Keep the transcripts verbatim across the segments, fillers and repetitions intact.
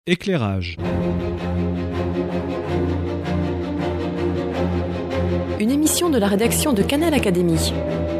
Éclairage. Une émission de la rédaction de Canal Académie.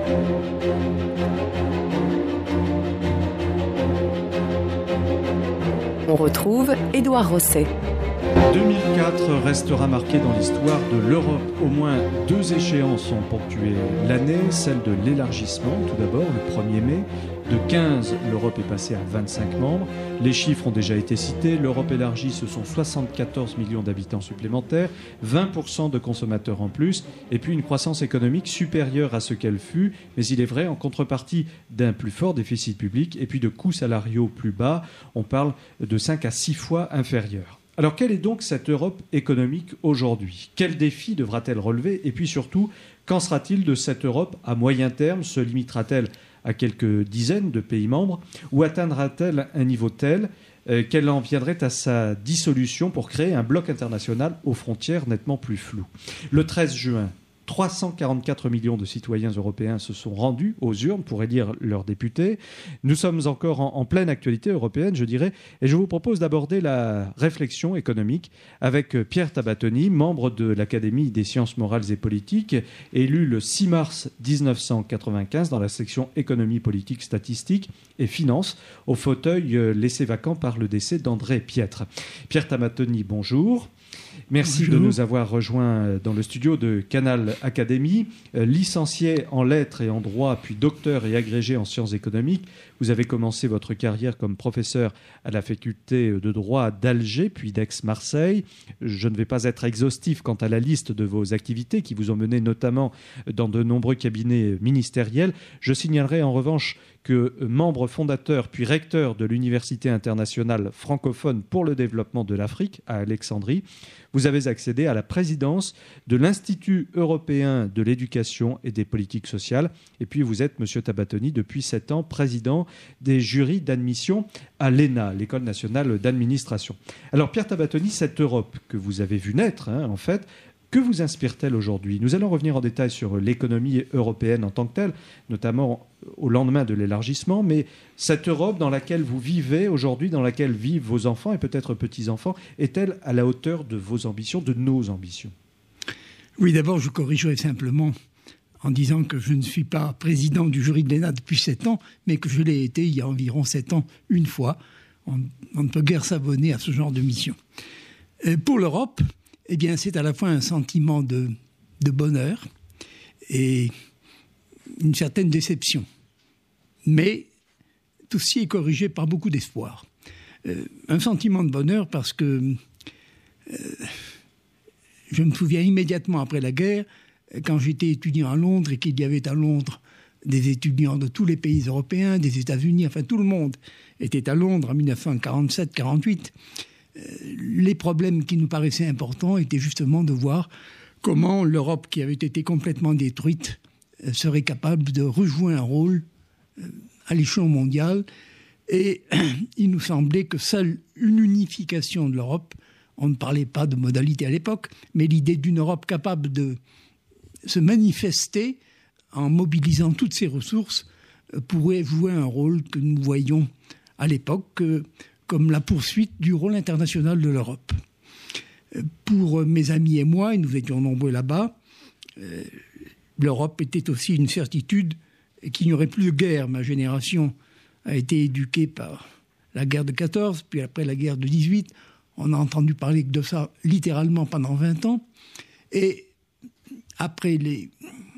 On retrouve Édouard Rosset. deux mille quatre restera marqué dans l'histoire de l'Europe. Au moins deux échéances ont ponctué l'année, celle de l'élargissement, tout d'abord, le premier mai. De quinze, l'Europe est passée à vingt-cinq membres. Les chiffres ont déjà été cités. L'Europe élargie, ce sont soixante-quatorze millions d'habitants supplémentaires, vingt pour cent de consommateurs en plus, et puis une croissance économique supérieure à ce qu'elle fut, mais il est vrai, en contrepartie d'un plus fort déficit public et puis de coûts salariaux plus bas. On parle de cinq à six fois inférieurs. Alors, quelle est donc cette Europe économique aujourd'hui ? Quels défis devra-t-elle relever ? Et puis surtout, qu'en sera-t-il de cette Europe à moyen terme ? Se limitera-t-elle à quelques dizaines de pays membres ou atteindra-t-elle un niveau tel euh, qu'elle en viendrait à sa dissolution pour créer un bloc international aux frontières nettement plus floues ? Le treize juin, trois cent quarante-quatre millions de citoyens européens se sont rendus aux urnes pour élire leurs députés. Nous sommes encore en, en pleine actualité européenne, je dirais, et je vous propose d'aborder la réflexion économique avec Pierre Tabatoni, membre de l'Académie des sciences morales et politiques, élu le six mars mille neuf cent quatre-vingt-quinze dans la section économie, politique, statistique et finances, au fauteuil laissé vacant par le décès d'André Piètre. Pierre Tabatoni, bonjour. Merci Bonjour. de nous avoir rejoints dans le studio de Canal Académie. Licencié en lettres et en droit, puis docteur et agrégé en sciences économiques, vous avez commencé votre carrière comme professeur à la faculté de droit d'Alger, puis d'Aix-Marseille. Je ne vais pas être exhaustif quant à la liste de vos activités qui vous ont mené notamment dans de nombreux cabinets ministériels. Je signalerai en revanche que membre fondateur puis recteur de l'Université internationale francophone pour le développement de l'Afrique à Alexandrie, vous avez accédé à la présidence de l'Institut européen de l'éducation et des politiques sociales. Et puis vous êtes, Monsieur Tabatoni, depuis sept ans, président des jurys d'admission à l'E N A, l'École nationale d'administration. Alors Pierre Tabatoni, cette Europe que vous avez vue naître, hein, en fait, que vous inspire-t-elle aujourd'hui ? Nous allons revenir en détail sur l'économie européenne en tant que telle, notamment au lendemain de l'élargissement, mais cette Europe dans laquelle vous vivez aujourd'hui, dans laquelle vivent vos enfants et peut-être petits-enfants, est-elle à la hauteur de vos ambitions, de nos ambitions ? Oui, d'abord, je corrigerai simplement en disant que je ne suis pas président du jury de l'E N A depuis sept ans, mais que je l'ai été il y a environ sept ans, une fois. On, on ne peut guère s'abonner à ce genre de mission. Euh, pour l'Europe, eh bien, c'est à la fois un sentiment de, de bonheur et une certaine déception. Mais tout ceci est corrigé par beaucoup d'espoir. Euh, un sentiment de bonheur parce que euh, je me souviens immédiatement après la guerre, quand j'étais étudiant à Londres et qu'il y avait à Londres des étudiants de tous les pays européens, des États-Unis, enfin tout le monde était à Londres en dix-neuf cent quarante-sept quarante-huit. Les problèmes qui nous paraissaient importants étaient justement de voir comment l'Europe, qui avait été complètement détruite, serait capable de rejouer un rôle à l'échelon mondial. Et il nous semblait que seule une unification de l'Europe, on ne parlait pas de modalité à l'époque, mais l'idée d'une Europe capable de se manifester en mobilisant toutes ses ressources pourrait jouer un rôle que nous voyions à l'époque comme la poursuite du rôle international de l'Europe. Pour mes amis et moi, et nous étions nombreux là-bas, euh, l'Europe était aussi une certitude qu'il n'y aurait plus de guerre. Ma génération a été éduquée par la guerre de quatorze, puis après la guerre de dix-huit. On a entendu parler de ça littéralement pendant vingt ans. Et après les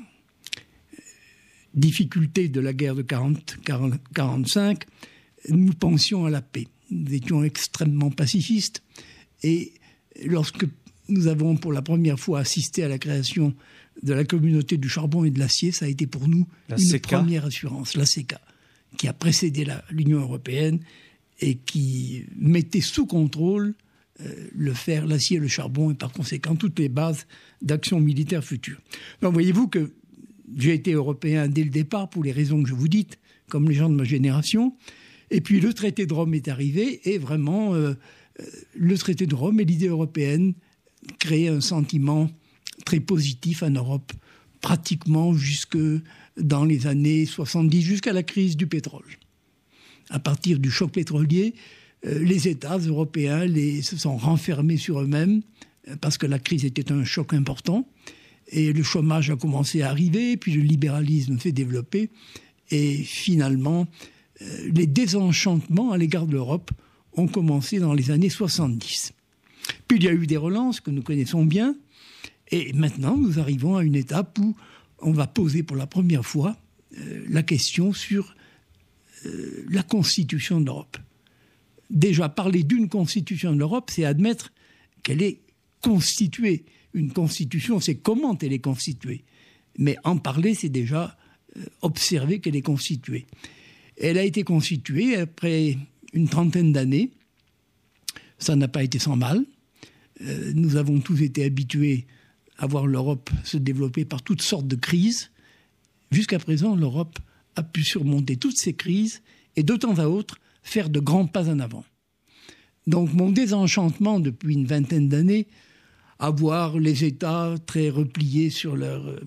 difficultés de la guerre de quarante quarante-cinq, nous pensions à la paix. Nous étions extrêmement pacifistes et lorsque nous avons pour la première fois assisté à la création de la communauté du charbon et de l'acier, ça a été pour nous la une C K. Première assurance, la C K, qui a précédé la, l'Union européenne et qui mettait sous contrôle euh, le fer, l'acier, le charbon et par conséquent toutes les bases d'action militaire future. Donc voyez-vous que j'ai été européen dès le départ pour les raisons que je vous dites, comme les gens de ma génération. Et puis le traité de Rome est arrivé et vraiment euh, le traité de Rome et l'idée européenne créaient un sentiment très positif en Europe, pratiquement jusque dans les années soixante-dix, jusqu'à la crise du pétrole. À partir du choc pétrolier, Euh, les États européens les, se sont renfermés sur eux-mêmes euh, parce que la crise était un choc important. Et le chômage a commencé à arriver, puis le libéralisme s'est développé. Et finalement, euh, les désenchantements à l'égard de l'Europe ont commencé dans les années soixante-dix. Puis il y a eu des relances que nous connaissons bien. Et maintenant, nous arrivons à une étape où on va poser pour la première fois euh, la question sur euh, la constitution de l'Europe. Déjà, parler d'une constitution de l'Europe, c'est admettre qu'elle est constituée. Une constitution, c'est comment elle est constituée. Mais en parler, c'est déjà euh, observer qu'elle est constituée. Elle a été constituée après une trentaine d'années. Ça n'a pas été sans mal. Euh, nous avons tous été habitués à voir l'Europe se développer par toutes sortes de crises. Jusqu'à présent, l'Europe a pu surmonter toutes ces crises et de temps à autre faire de grands pas en avant. Donc mon désenchantement depuis une vingtaine d'années, à voir les États très repliés sur leur euh,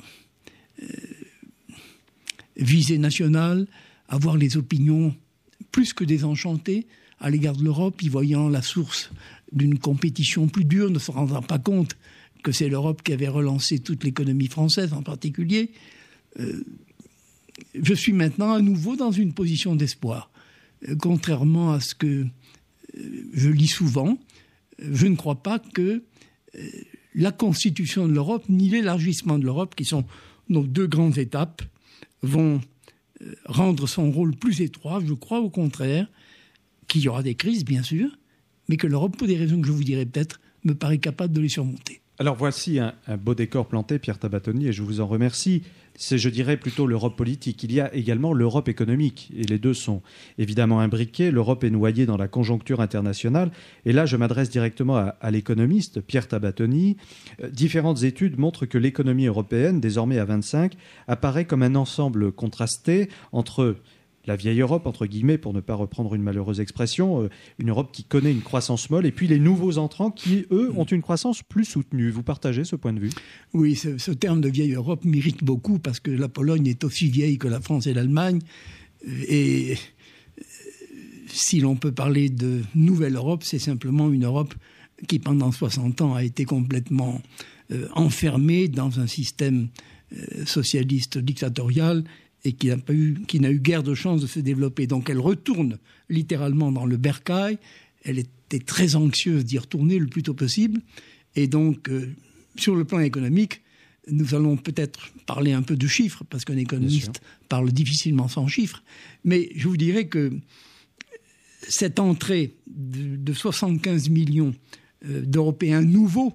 visée nationale, à voir les opinions plus que désenchantées à l'égard de l'Europe, y voyant la source d'une compétition plus dure, ne se rendant pas compte que c'est l'Europe qui avait relancé toute l'économie française en particulier. Euh, je suis maintenant à nouveau dans une position d'espoir. Euh, contrairement à ce que euh, je lis souvent, je ne crois pas que euh, la constitution de l'Europe ni l'élargissement de l'Europe, qui sont nos deux grandes étapes, vont euh, rendre son rôle plus étroit. Je crois au contraire qu'il y aura des crises, bien sûr, mais que l'Europe, pour des raisons que je vous dirai peut-être, me paraît capable de les surmonter. Alors voici un, un beau décor planté, Pierre Tabatoni, et je vous en remercie. C'est, je dirais, plutôt l'Europe politique. Il y a également l'Europe économique, et les deux sont évidemment imbriqués. L'Europe est noyée dans la conjoncture internationale. Et là, je m'adresse directement à, à l'économiste Pierre Tabatoni. Euh, différentes études montrent que l'économie européenne, désormais à vingt-cinq, apparaît comme un ensemble contrasté entre la vieille Europe, entre guillemets, pour ne pas reprendre une malheureuse expression, euh, une Europe qui connaît une croissance molle, et puis les nouveaux entrants qui, eux, ont une croissance plus soutenue. Vous partagez ce point de vue ? Oui, ce, ce terme de vieille Europe m'irrite beaucoup parce que la Pologne est aussi vieille que la France et l'Allemagne. Et si l'on peut parler de nouvelle Europe, c'est simplement une Europe qui, pendant soixante ans, a été complètement euh, enfermée dans un système euh, socialiste dictatorial et qui n'a pas eu, qui n'a eu guère de chance de se développer. Donc elle retourne littéralement dans le bercail. Elle était très anxieuse d'y retourner le plus tôt possible. Et donc, euh, sur le plan économique, nous allons peut-être parler un peu de chiffres, parce qu'un économiste parle difficilement sans chiffres. Mais je vous dirais que cette entrée de, de soixante-quinze millions euh, d'Européens nouveaux,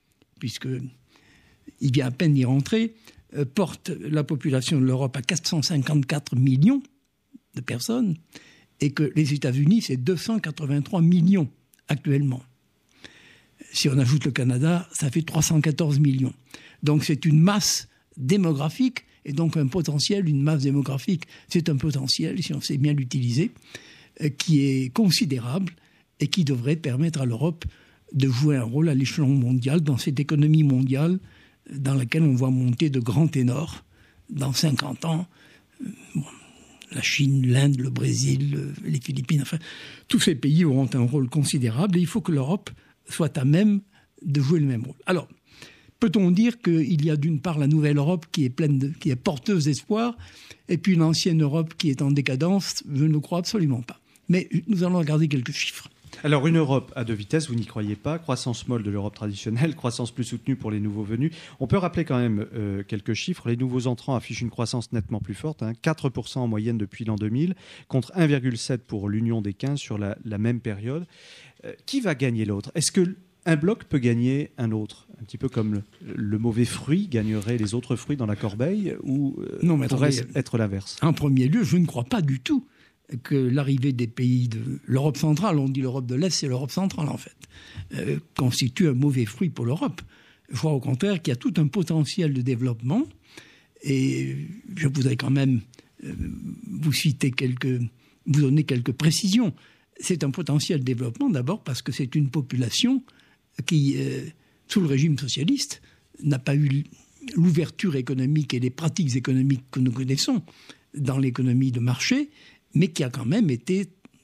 puisqu'il vient à peine d'y rentrer, porte la population de l'Europe à quatre cent cinquante-quatre millions de personnes et que les États-Unis, c'est deux cent quatre-vingt-trois millions actuellement. Si on ajoute le Canada, ça fait trois cent quatorze millions. Donc c'est une masse démographique et donc un potentiel, une masse démographique, c'est un potentiel, si on sait bien l'utiliser, qui est considérable et qui devrait permettre à l'Europe de jouer un rôle à l'échelon mondial dans cette économie mondiale dans laquelle on voit monter de grands ténors dans cinquante ans. Bon, la Chine, l'Inde, le Brésil, les Philippines, enfin, tous ces pays auront un rôle considérable et il faut que l'Europe soit à même de jouer le même rôle. Alors, peut-on dire qu'il y a d'une part la nouvelle Europe qui est pleine de, qui est porteuse d'espoir et puis l'ancienne Europe qui est en décadence? Je ne le crois absolument pas. Mais nous allons regarder quelques chiffres. Alors, une Europe à deux vitesses, vous n'y croyez pas. Croissance molle de l'Europe traditionnelle, croissance plus soutenue pour les nouveaux venus. On peut rappeler quand même euh, quelques chiffres. Les nouveaux entrants affichent une croissance nettement plus forte, hein, quatre pour cent en moyenne depuis l'an deux mille, contre un virgule sept pour pour l'Union des quinze sur la, la même période. Euh, qui va gagner l'autre? Est-ce qu'un bloc peut gagner un autre? Un petit peu comme le, le mauvais fruit gagnerait les autres fruits dans la corbeille, ou euh, non, mais pourrait-ce être l'inverse? En premier lieu, je ne crois pas du tout que l'arrivée des pays de l'Europe centrale, on dit l'Europe de l'Est, c'est l'Europe centrale en fait, euh, constitue un mauvais fruit pour l'Europe. Je crois au contraire qu'il y a tout un potentiel de développement et je voudrais quand même euh, vous citer quelques, vous donner quelques précisions. C'est un potentiel de développement d'abord parce que c'est une population qui, euh, sous le régime socialiste, n'a pas eu l'ouverture économique et les pratiques économiques que nous connaissons dans l'économie de marché, mais qui a quand même été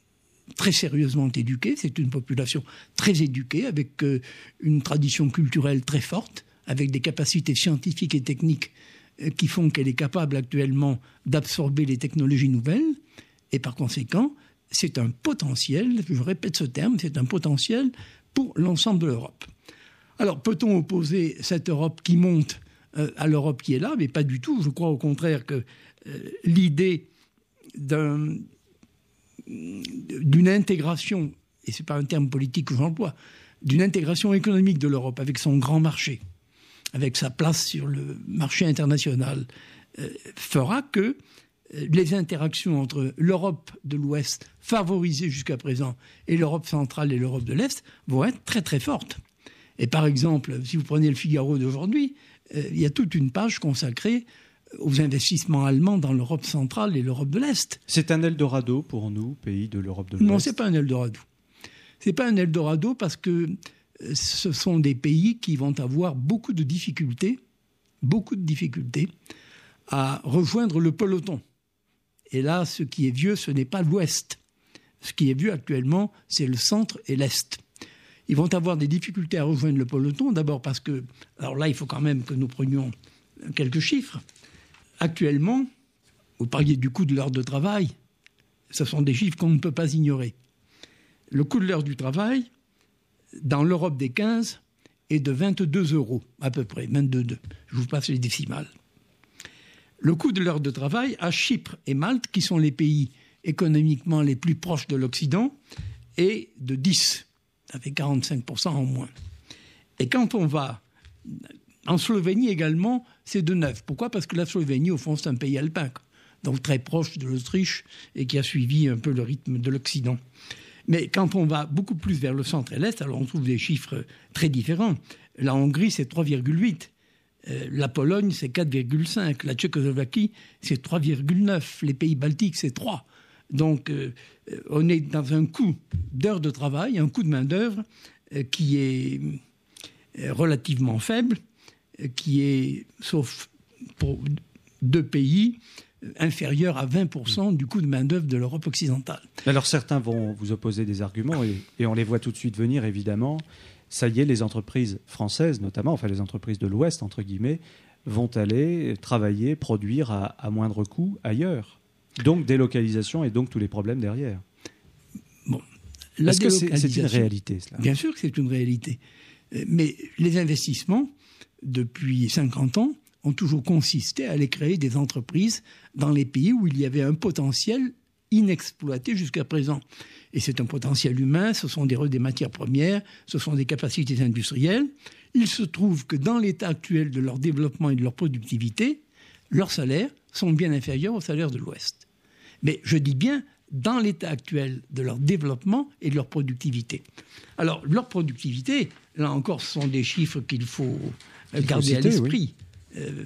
très sérieusement éduquée. C'est une population très éduquée, avec euh, une tradition culturelle très forte, avec des capacités scientifiques et techniques euh, qui font qu'elle est capable actuellement d'absorber les technologies nouvelles. Et par conséquent, c'est un potentiel, je répète ce terme, c'est un potentiel pour l'ensemble de l'Europe. Alors, peut-on opposer cette Europe qui monte euh, à l'Europe qui est là? Mais pas du tout. Je crois au contraire que euh, l'idée d'un, d'une intégration, et ce n'est pas un terme politique que j'emploie, d'une intégration économique de l'Europe avec son grand marché, avec sa place sur le marché international, euh, fera que les interactions entre l'Europe de l'Ouest, favorisée jusqu'à présent, et l'Europe centrale et l'Europe de l'Est vont être très très fortes. Et par exemple, si vous prenez le Figaro d'aujourd'hui, euh, il y a toute une page consacrée aux investissements allemands dans l'Europe centrale et l'Europe de l'Est. C'est un Eldorado pour nous, pays de l'Europe de l'Ouest? Non, ce n'est pas un Eldorado. Ce n'est pas un Eldorado parce que ce sont des pays qui vont avoir beaucoup de difficultés, beaucoup de difficultés à rejoindre le peloton. Et là, ce qui est vieux, ce n'est pas l'Ouest. Ce qui est vieux actuellement, c'est le centre et l'Est. Ils vont avoir des difficultés à rejoindre le peloton, d'abord parce que... Alors là, il faut quand même que nous prenions quelques chiffres. Actuellement, vous parliez du coût de l'heure de travail. Ce sont des chiffres qu'on ne peut pas ignorer. Le coût de l'heure du travail, dans l'Europe des quinze, est de vingt-deux euros, à peu près, vingt-deux virgule deux. Je vous passe les décimales. Le coût de l'heure de travail à Chypre et Malte, qui sont les pays économiquement les plus proches de l'Occident, est de dix. Ça fait quarante-cinq pour cent en moins. Et quand on va en Slovénie également, c'est de neuf. Pourquoi ? Parce que la Slovénie, au fond, c'est un pays alpin, donc très proche de l'Autriche et qui a suivi un peu le rythme de l'Occident. Mais quand on va beaucoup plus vers le centre et l'Est, alors on trouve des chiffres très différents. La Hongrie, c'est trois virgule huit. Euh, la Pologne, c'est quatre virgule cinq. La Tchécoslovaquie, c'est trois virgule neuf. Les pays baltiques, c'est trois. Donc, euh, on est dans un coût d'heures de travail, un coût de main-d'œuvre euh, qui est euh, relativement faible, euh, qui est, sauf pour deux pays, euh, inférieur à vingt pour cent du coût de main-d'œuvre de l'Europe occidentale. Alors, certains vont vous opposer des arguments, et, et on les voit tout de suite venir, évidemment. Ça y est, les entreprises françaises, notamment, enfin les entreprises de l'Ouest, entre guillemets, vont aller travailler, produire à, à moindre coût ailleurs. Donc délocalisation et donc tous les problèmes derrière. Bon, la Est-ce que c'est, c'est une réalité, cela ? Bien sûr que c'est une réalité. Mais les investissements, depuis cinquante ans, ont toujours consisté à aller créer des entreprises dans les pays où il y avait un potentiel inexploité jusqu'à présent. Et c'est un potentiel humain, ce sont des, des matières premières, ce sont des capacités industrielles. Il se trouve que dans l'état actuel de leur développement et de leur productivité, leurs salaires sont bien inférieurs aux salaires de l'Ouest. Mais je dis bien dans l'état actuel de leur développement et de leur productivité. Alors, leur productivité, là encore, ce sont des chiffres qu'il faut il garder faut citer, à l'esprit. Oui. Euh,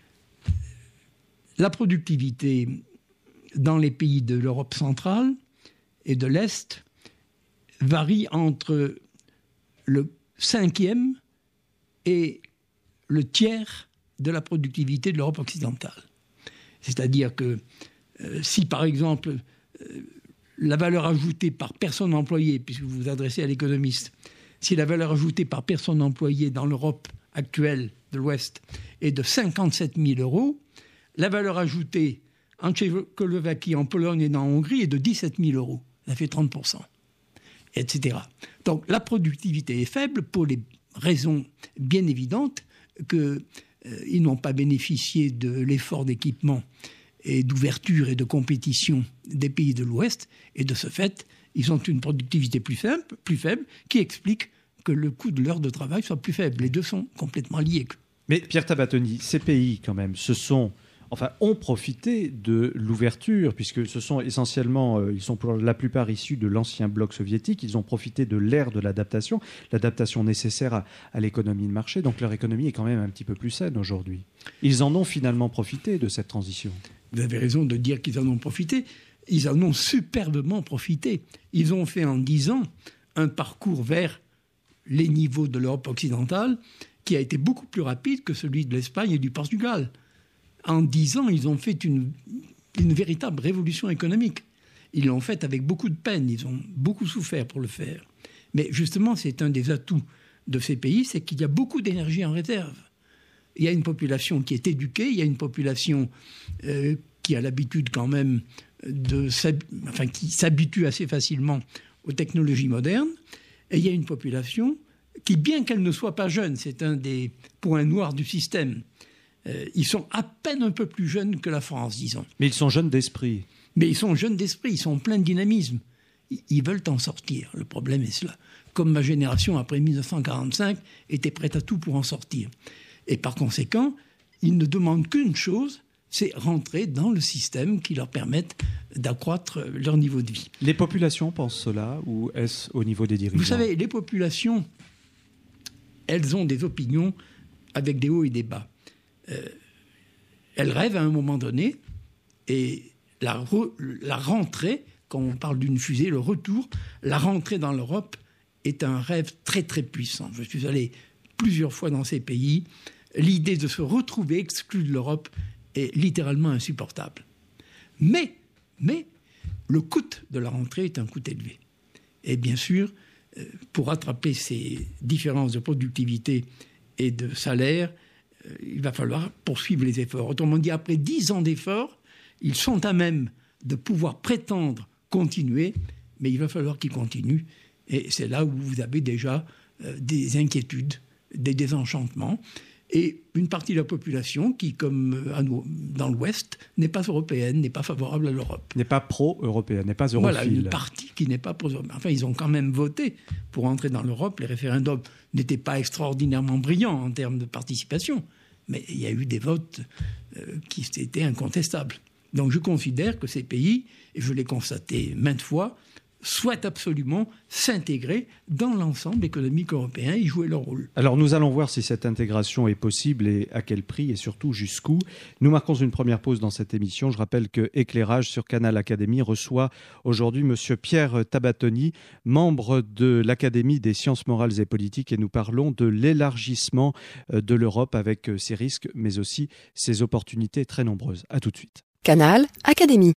la productivité dans les pays de l'Europe centrale et de l'Est varie entre le cinquième et le tiers de la productivité de l'Europe occidentale. C'est-à-dire que euh, si, par exemple, euh, la valeur ajoutée par personne employée, puisque vous vous adressez à l'économiste, si la valeur ajoutée par personne employée dans l'Europe actuelle de l'Ouest est de cinquante-sept mille euros, la valeur ajoutée en Tchécoslovaquie, en Pologne et en Hongrie est de dix-sept mille euros. Ça fait trente pour cent, et cetera. Donc la productivité est faible pour les raisons bien évidentes qu'ils euh, n'ont pas bénéficié de l'effort d'équipement et d'ouverture et de compétition des pays de l'Ouest. Et de ce fait, ils ont une productivité plus faible, plus faible qui explique que le coût de l'heure de travail soit plus faible. Les deux sont complètement liés. Mais Pierre Tabatoni, ces pays, quand même, ce sont... Enfin, ont profité de l'ouverture, puisque ce sont essentiellement, euh, ils sont pour la plupart issus de l'ancien bloc soviétique. Ils ont profité de l'ère de l'adaptation, l'adaptation nécessaire à, à l'économie de marché. Donc leur économie est quand même un petit peu plus saine aujourd'hui. Ils en ont finalement profité de cette transition. Vous avez raison de dire qu'ils en ont profité. Ils en ont superbement profité. Ils ont fait en dix ans un parcours vers les niveaux de l'Europe occidentale qui a été beaucoup plus rapide que celui de l'Espagne et du Portugal. En dix ans, ils ont fait une, une véritable révolution économique. ils l'ont fait avec beaucoup de peine, ils ont beaucoup souffert pour le faire. Mais justement, c'est un des atouts de ces pays, c'est qu'il y a beaucoup d'énergie en réserve. Il y a une population qui est éduquée, il y a une population euh, qui a l'habitude quand même de enfin, qui s'habitue assez facilement aux technologies modernes, et il y a une population qui, bien qu'elle ne soit pas jeune, c'est un des points noirs du système, euh, ils sont à peine un peu plus jeunes que la France, disons. Mais ils sont jeunes d'esprit. Mais ils sont jeunes d'esprit, ils sont pleins de dynamisme. Ils, ils veulent en sortir, le problème est cela. Comme ma génération, après mille neuf cent quarante-cinq, était prête à tout pour en sortir. Et par conséquent, ils ne demandent qu'une chose, c'est rentrer dans le système qui leur permette d'accroître leur niveau de vie. Les populations pensent cela, ou est-ce au niveau des dirigeants ? Vous savez, les populations, elles ont des opinions avec des hauts et des bas. Euh, elles rêvent à un moment donné, et la, re, la rentrée, quand on parle d'une fusée, le retour, la rentrée dans l'Europe est un rêve très très puissant. Je suis allé plusieurs fois dans ces pays. L'idée de se retrouver exclu de l'Europe est littéralement insupportable. Mais, mais le coût de la rentrée est un coût élevé. Et bien sûr, pour rattraper ces différences de productivité et de salaire, il va falloir poursuivre les efforts. Autrement dit, après dix ans d'efforts, ils sont à même de pouvoir prétendre continuer, mais il va falloir qu'ils continuent. Et c'est là où vous avez déjà des inquiétudes, des désenchantements, et une partie de la population qui, comme dans l'Ouest, n'est pas européenne, n'est pas favorable à l'Europe. N'est pas pro-européenne, n'est pas europhile. Voilà, une partie qui n'est pas pro-européenne. Enfin, ils ont quand même voté pour entrer dans l'Europe. Les référendums n'étaient pas extraordinairement brillants en termes de participation, mais il y a eu des votes euh, qui étaient incontestables. Donc je considère que ces pays, et je l'ai constaté maintes fois, souhaitent absolument s'intégrer dans l'ensemble économique européen et jouer leur rôle. Alors nous allons voir si cette intégration est possible et à quel prix et surtout jusqu'où. Nous marquons une première pause dans cette émission. Je rappelle que Éclairage sur Canal Académie reçoit aujourd'hui M. Pierre Tabatoni, membre de l'Académie des sciences morales et politiques, et nous parlons de l'élargissement de l'Europe avec ses risques mais aussi ses opportunités très nombreuses. À tout de suite. Canal Académie.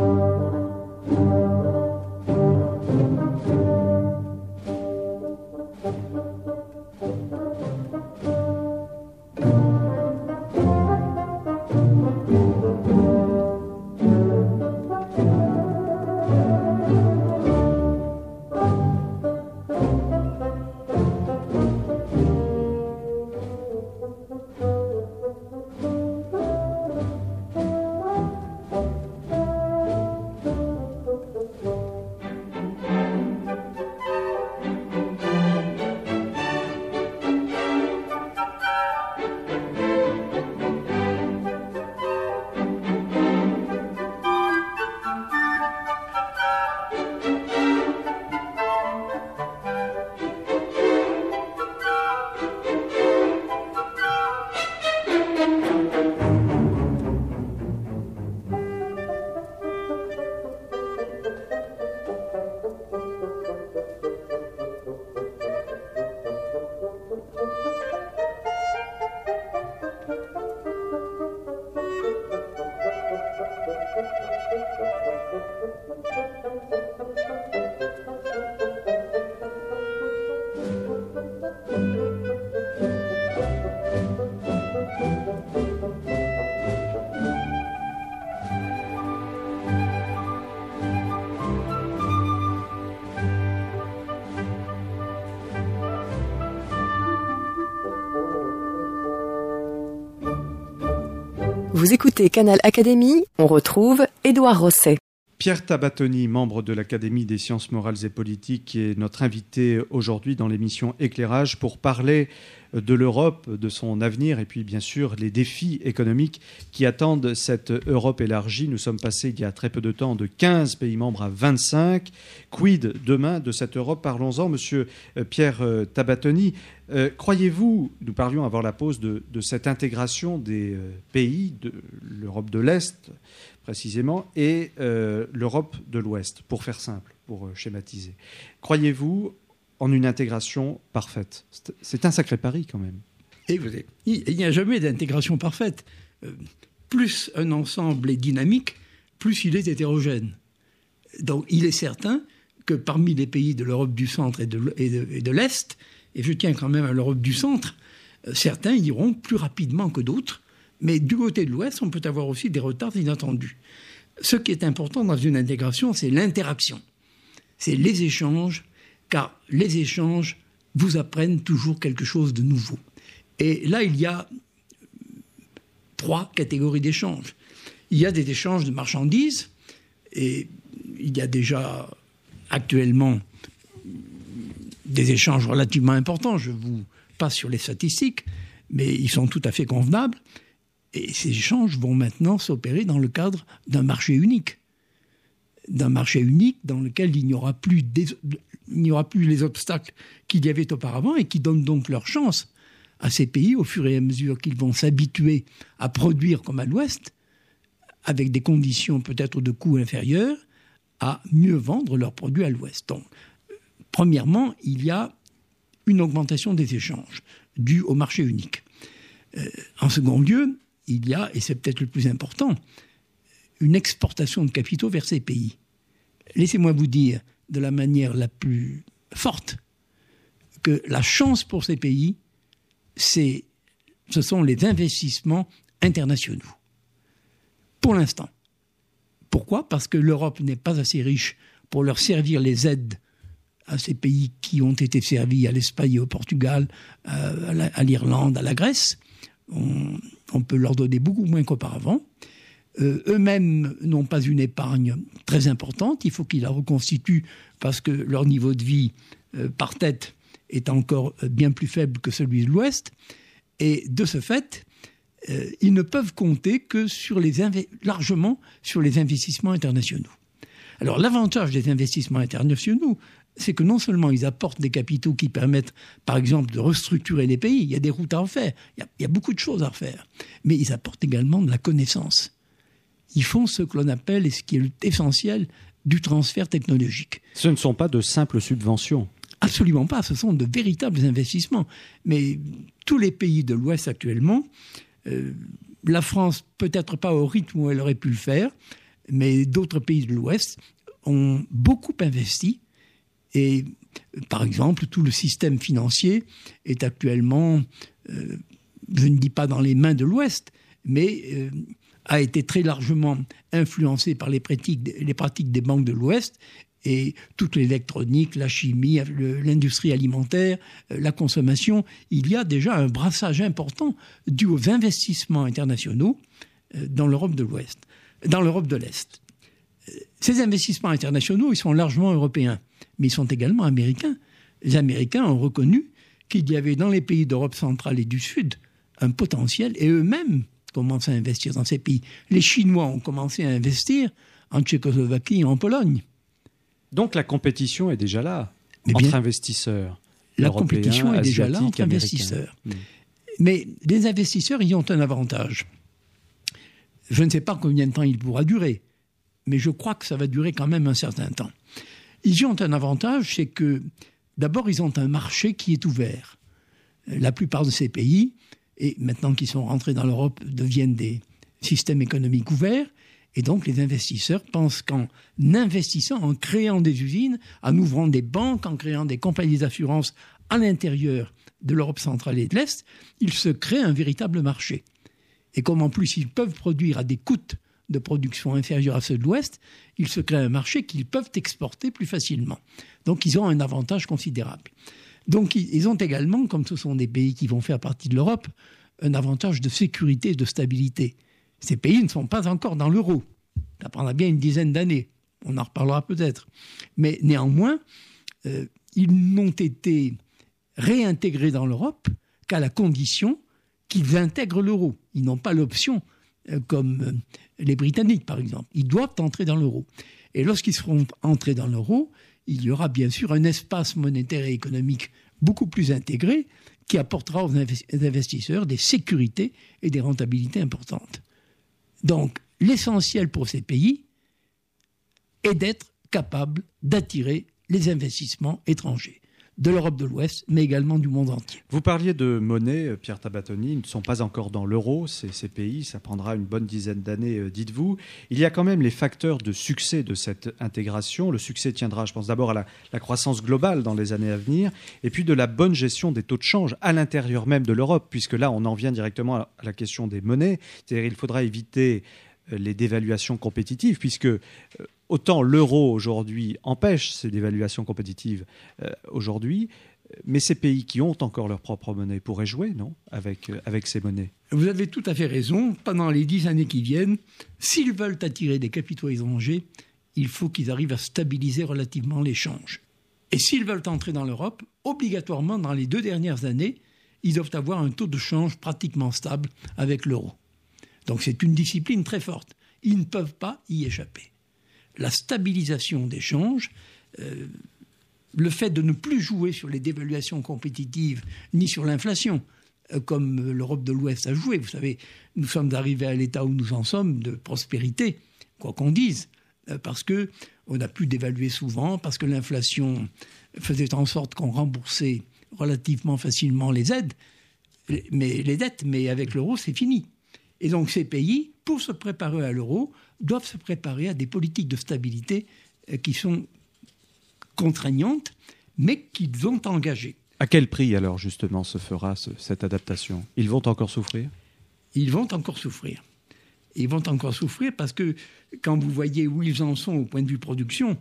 Vous écoutez Canal Académie, on retrouve Édouard Rosset. Pierre Tabatoni, membre de l'Académie des sciences morales et politiques, qui est notre invité aujourd'hui dans l'émission Éclairage pour parler de l'Europe, de son avenir et puis bien sûr les défis économiques qui attendent cette Europe élargie. Nous sommes passés il y a très peu de temps de quinze pays membres à vingt-cinq. Quid demain de cette Europe ? Parlons-en, Monsieur Pierre Tabatoni. Euh, croyez-vous, nous parlions avant la pause de, de cette intégration des euh, pays de l'Europe de l'Est précisément et euh, l'Europe de l'Ouest, pour faire simple, pour euh, schématiser. Croyez-vous en une intégration parfaite ? C'est, c'est un sacré pari quand même. Et vous êtes, il n'y a jamais d'intégration parfaite. Euh, plus un ensemble est dynamique, plus il est hétérogène. Donc il est certain que parmi les pays de l'Europe du centre et de, et de, et de l'Est, et je tiens quand même à l'Europe du centre, certains iront plus rapidement que d'autres, mais du côté de l'Ouest, on peut avoir aussi des retards inattendus. Ce qui est important dans une intégration, c'est l'interaction, c'est les échanges, car les échanges vous apprennent toujours quelque chose de nouveau. Et là, il y a trois catégories d'échanges. Il y a des échanges de marchandises, et il y a déjà actuellement des échanges relativement importants. Je vous passe sur les statistiques, mais ils sont tout à fait convenables. Et ces échanges vont maintenant s'opérer dans le cadre d'un marché unique. D'un marché unique dans lequel il n'y aura plus, des, il n'y aura plus les obstacles qu'il y avait auparavant et qui donnent donc leur chance à ces pays au fur et à mesure qu'ils vont s'habituer à produire comme à l'Ouest, avec des conditions peut-être de coût inférieurs, à mieux vendre leurs produits à l'Ouest. Donc, premièrement, il y a une augmentation des échanges due au marché unique. Euh, en second lieu, il y a, et c'est peut-être le plus important, une exportation de capitaux vers ces pays. Laissez-moi vous dire de la manière la plus forte que la chance pour ces pays, c'est, ce sont les investissements internationaux. Pour l'instant. Pourquoi ? Parce que l'Europe n'est pas assez riche pour leur servir les aides à ces pays qui ont été servis à l'Espagne et au Portugal, à, la, à l'Irlande, à la Grèce. On, on peut leur donner beaucoup moins qu'auparavant. Euh, eux-mêmes n'ont pas une épargne très importante. Il faut qu'ils la reconstituent parce que leur niveau de vie euh, par tête est encore bien plus faible que celui de l'Ouest. Et de ce fait, euh, ils ne peuvent compter que sur les inv- largement sur les investissements internationaux. Alors l'avantage des investissements internationaux, c'est que non seulement ils apportent des capitaux qui permettent, par exemple, de restructurer les pays, il y a des routes à refaire, il y a, il y a beaucoup de choses à refaire, mais ils apportent également de la connaissance. Ils font ce que l'on appelle, et ce qui est essentiel, du transfert technologique. Ce ne sont pas de simples subventions. Absolument pas, ce sont de véritables investissements. Mais tous les pays de l'Ouest actuellement, euh, la France peut-être pas au rythme où elle aurait pu le faire, mais d'autres pays de l'Ouest ont beaucoup investi. Et par exemple, tout le système financier est actuellement, euh, je ne dis pas dans les mains de l'Ouest, mais euh, a été très largement influencé par les pratiques, les pratiques des banques de l'Ouest. Et toute l'électronique, la chimie, le, l'industrie alimentaire, la consommation, il y a déjà un brassage important dû aux investissements internationaux dans l'Europe de l'Ouest, dans l'Europe de l'Est. Ces investissements internationaux, ils sont largement européens, mais ils sont également américains. Les Américains ont reconnu qu'il y avait dans les pays d'Europe centrale et du Sud un potentiel, et eux-mêmes commencent à investir dans ces pays. Les Chinois ont commencé à investir en Tchécoslovaquie et en Pologne. Donc la compétition est déjà là, Mais entre bien, investisseurs. La compétition est déjà là entre investisseurs. Mmh. Mais les investisseurs y ont un avantage. Je ne sais pas combien de temps il pourra durer, mais je crois que ça va durer quand même un certain temps. Ils y ont un avantage, c'est que d'abord ils ont un marché qui est ouvert. La plupart de ces pays, et maintenant qu'ils sont rentrés dans l'Europe, deviennent des systèmes économiques ouverts. Et donc, les investisseurs pensent qu'en investissant, en créant des usines, en ouvrant des banques, en créant des compagnies d'assurance à l'intérieur de l'Europe centrale et de l'Est, ils se créent un véritable marché. Et comme en plus, ils peuvent produire à des coûts de production inférieurs à ceux de l'Ouest, ils se créent un marché qu'ils peuvent exporter plus facilement. Donc, ils ont un avantage considérable. Donc, ils ont également, comme ce sont des pays qui vont faire partie de l'Europe, un avantage de sécurité et de stabilité. Ces pays ne sont pas encore dans l'euro. Ça prendra bien une dizaine d'années. On en reparlera peut-être. Mais néanmoins, euh, ils n'ont été réintégrés dans l'Europe qu'à la condition qu'ils intègrent l'euro. Ils n'ont pas l'option, euh, comme euh, les Britanniques, par exemple. Ils doivent entrer dans l'euro. Et lorsqu'ils seront entrés dans l'euro, il y aura bien sûr un espace monétaire et économique beaucoup plus intégré qui apportera aux investisseurs des sécurités et des rentabilités importantes. Donc, l'essentiel pour ces pays est d'être capable d'attirer les investissements étrangers. de l'Europe de l'Ouest, mais également du monde entier. Vous parliez de monnaie, Pierre Tabatoni, ils ne sont pas encore dans l'euro, ces, ces pays, ça prendra une bonne dizaine d'années, euh, dites-vous. Il y a quand même les facteurs de succès de cette intégration. Le succès tiendra, je pense, d'abord à la, la croissance globale dans les années à venir, et puis de la bonne gestion des taux de change à l'intérieur même de l'Europe, puisque là, on en vient directement à la question des monnaies. C'est-à-dire qu'il faudra éviter les dévaluations compétitives, puisque euh, autant l'euro aujourd'hui empêche ces dévaluations compétitives euh, aujourd'hui, mais ces pays qui ont encore leur propre monnaie pourraient jouer, non, avec, euh, avec ces monnaies. Vous avez tout à fait raison. Pendant les dix années qui viennent, s'ils veulent attirer des capitaux étrangers, il faut qu'ils arrivent à stabiliser relativement l'échange. Et s'ils veulent entrer dans l'Europe, obligatoirement, dans les deux dernières années, ils doivent avoir un taux de change pratiquement stable avec l'euro. Donc c'est une discipline très forte. Ils ne peuvent pas y échapper. La stabilisation des changes, euh, le fait de ne plus jouer sur les dévaluations compétitives ni sur l'inflation, euh, comme l'Europe de l'Ouest a joué. Vous savez, nous sommes arrivés à l'état où nous en sommes, de prospérité, quoi qu'on dise, euh, parce qu'on a pu dévaluer souvent, parce que l'inflation faisait en sorte qu'on remboursait relativement facilement les aides, mais, les dettes, mais avec l'euro, c'est fini. Et donc ces pays, pour se préparer à l'euro, doivent se préparer à des politiques de stabilité qui sont contraignantes, mais qu'ils ont engagées. À quel prix alors justement se fera ce, cette adaptation ? Ils vont encore souffrir ? Ils vont encore souffrir. Ils vont encore souffrir parce que quand vous voyez où ils en sont au point de vue production,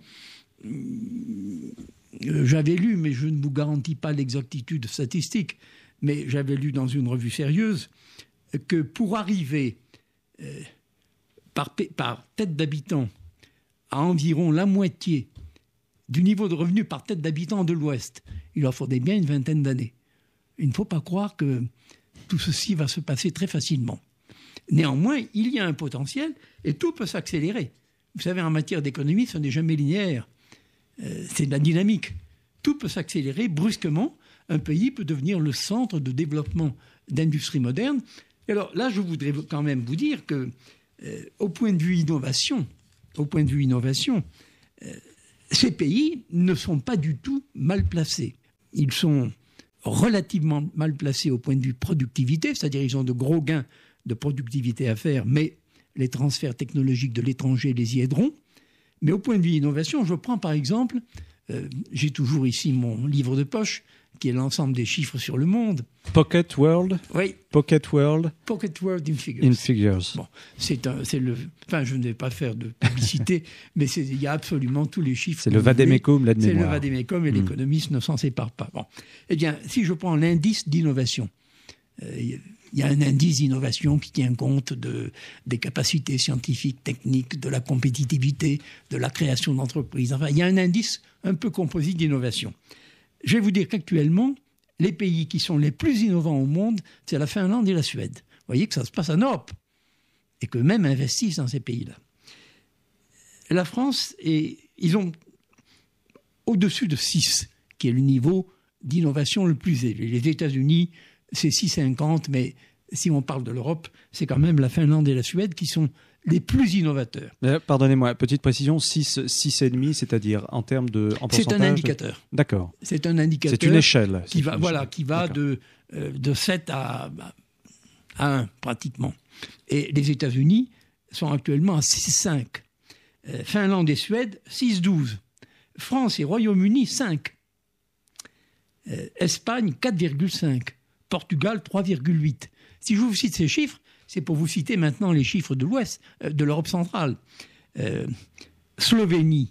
j'avais lu, mais je ne vous garantis pas l'exactitude statistique, mais j'avais lu dans une revue sérieuse que pour arriver euh, par, par tête d'habitant à environ la moitié du niveau de revenu par tête d'habitant de l'Ouest, il leur faudrait bien une vingtaine d'années. Il ne faut pas croire que tout ceci va se passer très facilement. Néanmoins, il y a un potentiel et tout peut s'accélérer. Vous savez, en matière d'économie, ce n'est jamais linéaire. Euh, c'est de la dynamique. Tout peut s'accélérer brusquement. Un pays peut devenir le centre de développement d'industrie moderne. Et alors là, je voudrais quand même vous dire que, euh, au point de vue innovation, au point de vue innovation, euh, ces pays ne sont pas du tout mal placés. Ils sont relativement mal placés au point de vue productivité, c'est-à-dire ils ont de gros gains de productivité à faire, mais les transferts technologiques de l'étranger les y aideront. Mais au point de vue innovation, je prends par exemple, euh, j'ai toujours ici mon livre de poche, qui est l'ensemble des chiffres sur le monde. Pocket World. Oui. Pocket World. Pocket World in Figures. In Figures. Bon, c'est un, c'est le. Enfin, je ne vais pas faire de publicité, mais c'est, il y a absolument tous les chiffres. C'est le vadémécum, là de mémoire. C'est le vadémécum et mmh. l'économiste ne s'en sépare pas. Bon, eh bien, si je prends l'indice d'innovation, euh, il y a un indice d'innovation qui tient compte de, des capacités scientifiques, techniques, de la compétitivité, de la création d'entreprises. Enfin, il y a un indice un peu composite d'innovation. Je vais vous dire qu'actuellement, les pays qui sont les plus innovants au monde, c'est la Finlande et la Suède. Vous voyez que ça se passe en Europe et qu'eux-mêmes investissent dans ces pays-là. La France, et ils ont au-dessus de six, qui est le niveau d'innovation le plus élevé. Les États-Unis, c'est six virgule cinquante, mais si on parle de l'Europe, c'est quand même la Finlande et la Suède qui sont les plus innovateurs. Euh, pardonnez-moi, petite précision, six, six virgule cinq, c'est-à-dire en termes de en pourcentage. C'est un indicateur. D'accord. C'est un indicateur. C'est une échelle. Qui va, une voilà, échelle. qui va de, euh, de sept à, à un, pratiquement. Et les États-Unis sont actuellement à six virgule cinq. Euh, Finlande et Suède, six virgule douze. France et Royaume-Uni, cinq. Euh, Espagne, quatre virgule cinq. Portugal, trois virgule huit. Si je vous cite ces chiffres, c'est pour vous citer maintenant les chiffres de l'Ouest, euh, de l'Europe centrale. Euh, Slovénie.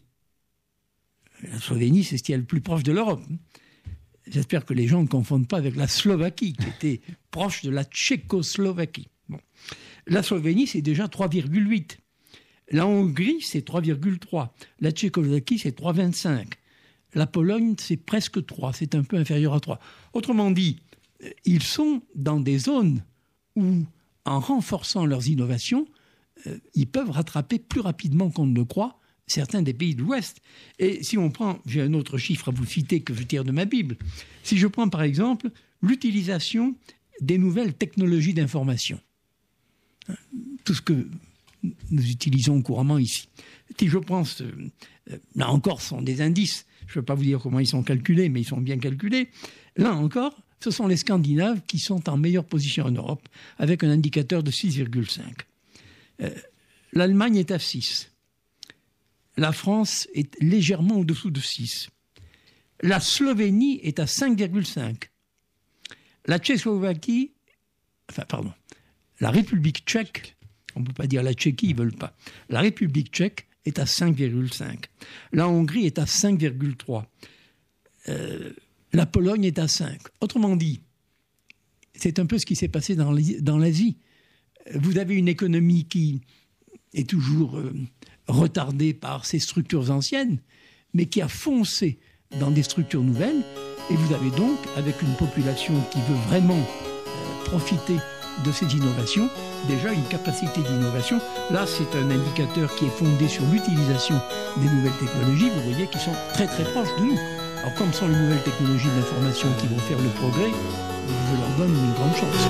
La Slovénie, c'est ce qui est le plus proche de l'Europe. J'espère que les gens ne confondent pas avec la Slovaquie, qui était proche de la Tchécoslovaquie. Bon. La Slovénie, c'est déjà trois virgule huit. La Hongrie, c'est trois virgule trois. La Tchécoslovaquie, c'est trois virgule vingt-cinq. La Pologne, c'est presque trois. C'est un peu inférieur à trois. Autrement dit, ils sont dans des zones où, en renforçant leurs innovations, euh, ils peuvent rattraper plus rapidement qu'on ne le croit certains des pays de l'Ouest. Et si on prend, j'ai un autre chiffre à vous citer que je tire de ma Bible, si je prends par exemple l'utilisation des nouvelles technologies d'information, tout ce que nous utilisons couramment ici. Si je prends, ce, là encore, ce sont des indices, Je ne peux pas vous dire comment ils sont calculés, mais ils sont bien calculés. Là encore, ce sont les Scandinaves qui sont en meilleure position en Europe, avec un indicateur de six virgule cinq. Euh, L'Allemagne est à six. La France est légèrement au-dessous de six. La Slovénie est à cinq virgule cinq. La Tchécoslovaquie, enfin pardon, la République tchèque, on ne peut pas dire la Tchéquie, ils ne veulent pas. La République tchèque est à cinq virgule cinq. La Hongrie est à cinq virgule trois. Euh, la Pologne est à cinq. Autrement dit, c'est un peu ce qui s'est passé dans l'Asie. Vous avez une économie qui est toujours euh, retardée par ses structures anciennes, mais qui a foncé dans des structures nouvelles. Et vous avez donc, avec une population qui veut vraiment euh, profiter de ces innovations, déjà une capacité d'innovation. Là, c'est un indicateur qui est fondé sur l'utilisation des nouvelles technologies, vous voyez, qui sont très très proches de nous. Alors, comme sont les nouvelles technologies de l'information qui vont faire le progrès, je leur donne une grande chance.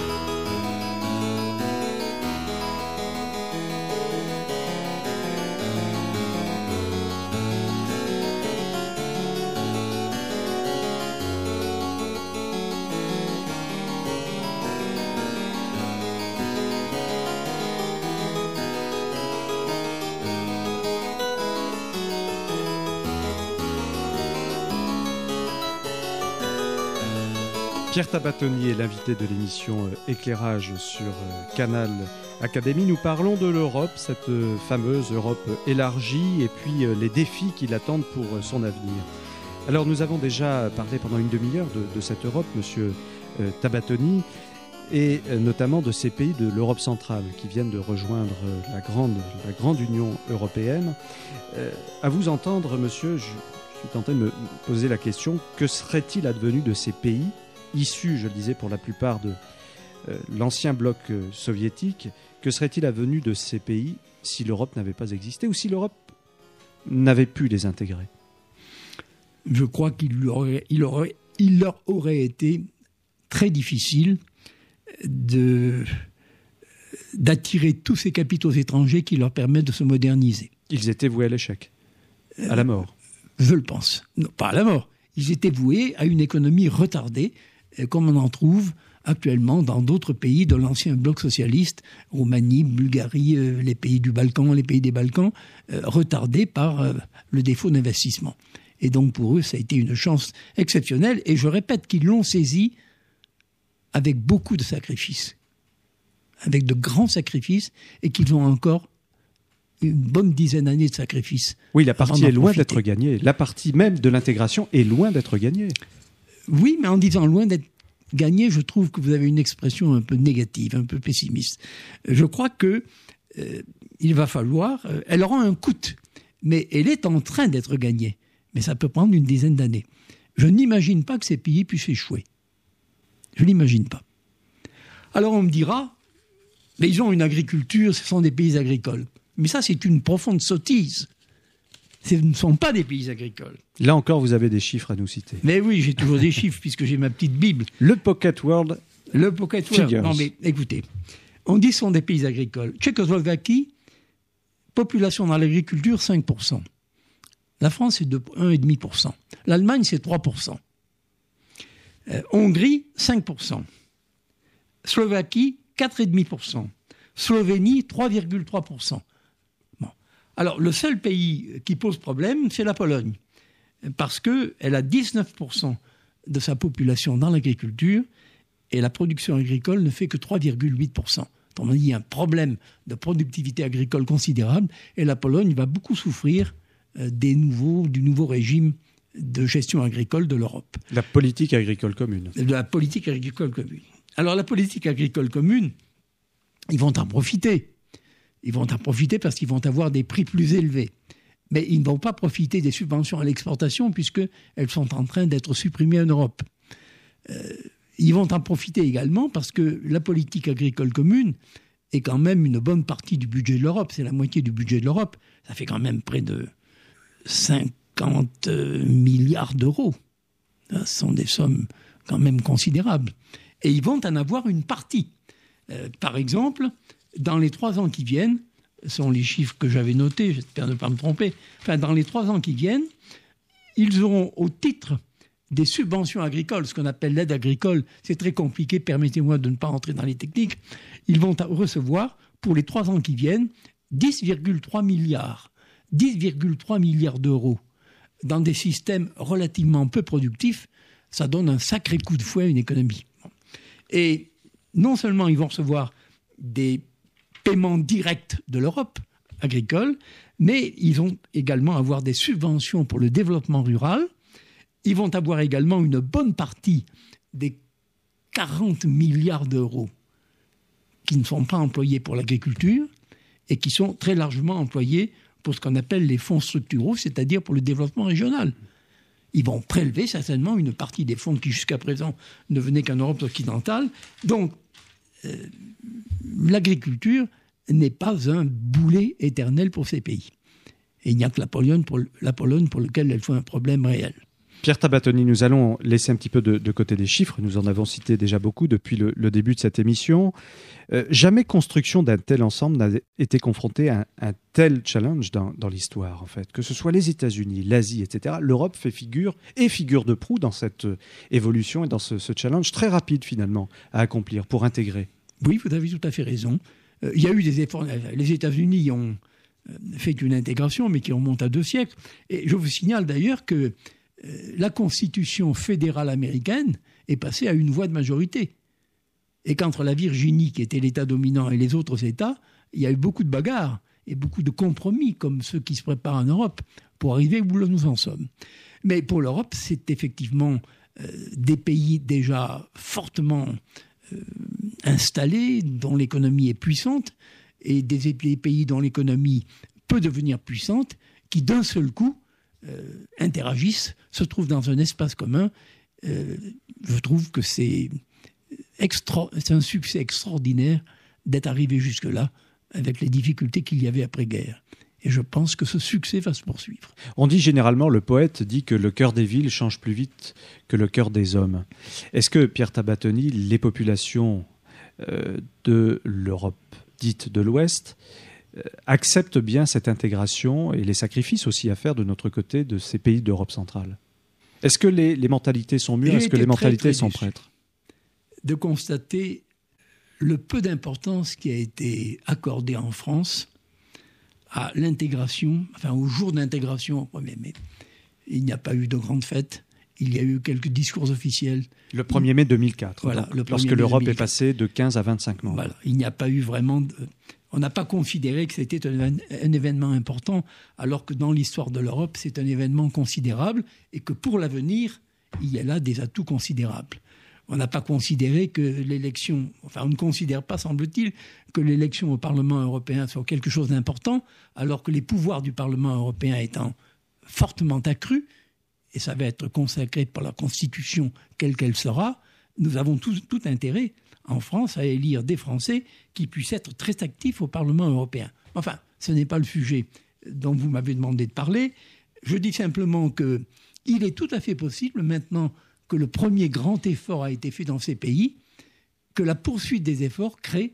Pierre Tabatoni est l'invité de l'émission Éclairage sur Canal Académie. Nous parlons de l'Europe, cette fameuse Europe élargie, et puis les défis qui l'attendent pour son avenir. Alors nous avons déjà parlé pendant une demi-heure de, de cette Europe, monsieur Tabatoni, et notamment de ces pays de l'Europe centrale qui viennent de rejoindre la grande, la grande Union européenne. Euh, à vous entendre, monsieur, je, je suis tenté de me poser la question, que serait-il advenu de ces pays issus, je le disais, pour la plupart de euh, l'ancien bloc euh, soviétique? Que serait-il advenu de ces pays si l'Europe n'avait pas existé ou si l'Europe n'avait pu les intégrer? Je crois qu'il leur aurait, il aurait, il leur aurait été très difficile de, d'attirer tous ces capitaux étrangers qui leur permettent de se moderniser. Ils étaient voués à l'échec, à la mort. Euh, je le pense. Non, pas à la mort. Ils étaient voués à une économie retardée, comme on en trouve actuellement dans d'autres pays de l'ancien bloc socialiste, Roumanie, Bulgarie, euh, les pays du Balkan, les pays des Balkans, euh, retardés par euh, le défaut d'investissement. Et donc pour eux, ça a été une chance exceptionnelle. Et je répète qu'ils l'ont saisi avec beaucoup de sacrifices, avec de grands sacrifices, et qu'ils ont encore une bonne dizaine d'années de sacrifices. Oui, la partie est loin d'être gagnée. La partie même de l'intégration est loin d'être gagnée. Oui, mais en disant loin d'être gagnée, je trouve que vous avez une expression un peu négative, un peu pessimiste. Je crois que euh, il va falloir... Euh, elle aura un coût, mais elle est en train d'être gagnée. Mais ça peut prendre une dizaine d'années. Je n'imagine pas que ces pays puissent échouer. Je ne l'imagine pas. Alors on me dira, mais ils ont une agriculture, ce sont des pays agricoles. Mais ça, c'est une profonde sottise. Ce ne sont pas des pays agricoles. Là encore, vous avez des chiffres à nous citer. Mais oui, j'ai toujours des chiffres, puisque j'ai ma petite Bible. Le Pocket World. Le Pocket World. Non, mais écoutez, on dit que ce sont des pays agricoles. Tchécoslovaquie, population dans l'agriculture, cinq pour cent. La France, c'est de un virgule cinq pour cent. L'Allemagne, c'est trois pour cent. Euh, Hongrie, cinq pour cent. Slovaquie, quatre virgule cinq pour cent. Slovénie, trois virgule trois pour cent. Bon. Alors, le seul pays qui pose problème, c'est la Pologne. Parce qu'elle a dix-neuf pour cent de sa population dans l'agriculture et la production agricole ne fait que trois virgule huit pour cent. Autrement dit, il y a un problème de productivité agricole considérable et la Pologne va beaucoup souffrir des nouveaux, du nouveau régime de gestion agricole de l'Europe. La politique agricole commune. De la politique agricole commune. Alors, la politique agricole commune, ils vont en profiter. Ils vont en profiter parce qu'ils vont avoir des prix plus élevés. Mais ils ne vont pas profiter des subventions à l'exportation puisqu'elles sont en train d'être supprimées en Europe. Euh, ils vont en profiter également parce que la politique agricole commune est quand même une bonne partie du budget de l'Europe. C'est la moitié du budget de l'Europe. Ça fait quand même près de cinquante milliards d'euros. Ce sont des sommes quand même considérables. Et ils vont en avoir une partie. Euh, par exemple, dans les trois ans qui viennent, ce sont les chiffres que j'avais notés, j'espère ne pas me tromper, enfin, dans les trois ans qui viennent, ils auront au titre des subventions agricoles, ce qu'on appelle l'aide agricole, c'est très compliqué, permettez-moi de ne pas entrer dans les techniques, ils vont recevoir pour les trois ans qui viennent dix virgule trois milliards, dix virgule trois milliards d'euros dans des systèmes relativement peu productifs. Ça donne un sacré coup de fouet à une économie. Et non seulement ils vont recevoir des paiements directs de l'Europe agricole, mais ils vont également avoir des subventions pour le développement rural. Ils vont avoir également une bonne partie des quarante milliards d'euros qui ne sont pas employés pour l'agriculture et qui sont très largement employés pour ce qu'on appelle les fonds structuraux, c'est-à-dire pour le développement régional. Ils vont prélever certainement une partie des fonds qui jusqu'à présent ne venaient qu'en Europe occidentale. Donc, euh, l'agriculture n'est pas un boulet éternel pour ces pays. Et il n'y a que la Pologne pour, la Pologne pour laquelle elle faut un problème réel. Pierre Tabatoni, nous allons laisser un petit peu de, de côté des chiffres. Nous en avons cité déjà beaucoup depuis le, le début de cette émission. Euh, jamais construction d'un tel ensemble n'a été confrontée à un, un tel challenge dans, dans l'histoire, en fait. Que ce soit les États-Unis, l'Asie, et cetera. L'Europe fait figure et figure de proue dans cette euh, évolution et dans ce, ce challenge très rapide, finalement, à accomplir pour intégrer. Oui, vous avez tout à fait raison. Euh, il y a eu des efforts. Les États-Unis ont fait une intégration, mais qui remonte à deux siècles. Et je vous signale d'ailleurs que la Constitution fédérale américaine est passée à une voix de majorité. Et qu'entre la Virginie, qui était l'État dominant, et les autres États, il y a eu beaucoup de bagarres et beaucoup de compromis, comme ceux qui se préparent en Europe, pour arriver où nous en sommes. Mais pour l'Europe, c'est effectivement euh, des pays déjà fortement euh, installés, dont l'économie est puissante, et des pays dont l'économie peut devenir puissante, qui d'un seul coup Euh, interagissent, se trouvent dans un espace commun. Euh, je trouve que c'est, extra, c'est un succès extraordinaire d'être arrivé jusque-là avec les difficultés qu'il y avait après-guerre. Et je pense que ce succès va se poursuivre. On dit généralement, le poète dit que le cœur des villes change plus vite que le cœur des hommes. Est-ce que, Pierre Tabatoni, les populations euh, de l'Europe dite de l'Ouest acceptent bien cette intégration et les sacrifices aussi à faire de notre côté de ces pays d'Europe centrale? Est-ce que les, les mentalités sont mûres? Est-ce que les mentalités sont prêtes? De constater le peu d'importance qui a été accordée en France à l'intégration, enfin au jour d'intégration au premier mai. Il n'y a pas eu de grande fête. Il y a eu quelques discours officiels. Le premier mai deux mille quatre, voilà, donc, le lorsque l'Europe est passée de quinze à vingt-cinq membres. Voilà, il n'y a pas eu vraiment... De... On n'a pas considéré que c'était un, un événement important, alors que dans l'histoire de l'Europe, c'est un événement considérable et que pour l'avenir, il y a là des atouts considérables. On n'a pas considéré que l'élection... Enfin, on ne considère pas, semble-t-il, que l'élection au Parlement européen soit quelque chose d'important, alors que les pouvoirs du Parlement européen étant fortement accrus, et ça va être consacré par la Constitution, quelle qu'elle sera, nous avons tout, tout intérêt en France à élire des Français qui puissent être très actifs au Parlement européen. Enfin, ce n'est pas le sujet dont vous m'avez demandé de parler. Je dis simplement qu'il est tout à fait possible, maintenant que le premier grand effort a été fait dans ces pays, que la poursuite des efforts crée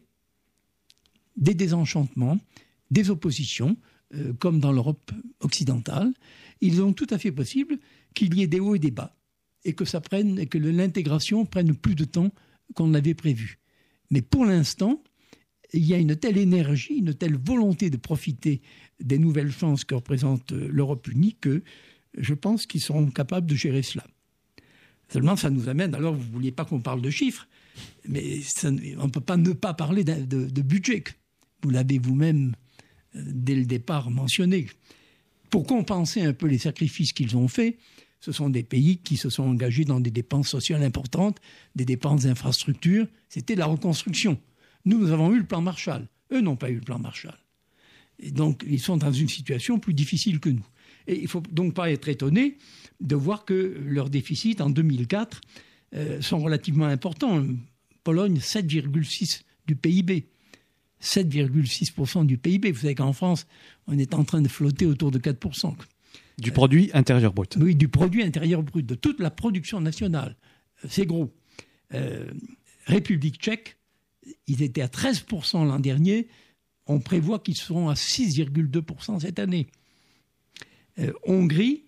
des désenchantements, des oppositions, euh, comme dans l'Europe occidentale. Il est tout à fait possible qu'il y ait des hauts et des bas, et que ça prenne, et que l'intégration prenne plus de temps qu'on l'avait prévu. Mais pour l'instant, il y a une telle énergie, une telle volonté de profiter des nouvelles chances que représente l'Europe unie que je pense qu'ils seront capables de gérer cela. Seulement, ça nous amène, alors vous ne vouliez pas qu'on parle de chiffres, mais ça, on ne peut pas ne pas parler de, de, de budget. Vous l'avez vous-même, dès le départ, mentionné. Pour compenser un peu les sacrifices qu'ils ont faits, ce sont des pays qui se sont engagés dans des dépenses sociales importantes, des dépenses d'infrastructures. C'était la reconstruction. Nous, nous avons eu le plan Marshall. Eux n'ont pas eu le plan Marshall. Et donc, ils sont dans une situation plus difficile que nous. Et il ne faut donc pas être étonné de voir que leurs déficits en deux mille quatre euh, sont relativement importants. Pologne, sept virgule six du P I B. sept virgule six pour cent du P I B. Vous savez qu'en France, on est en train de flotter autour de quatre pour cent. Du produit intérieur brut. Oui, du produit intérieur brut, de toute la production nationale. C'est gros. Euh, République tchèque, ils étaient à treize pour cent l'an dernier. On prévoit qu'ils seront à six virgule deux pour cent cette année. Euh, Hongrie,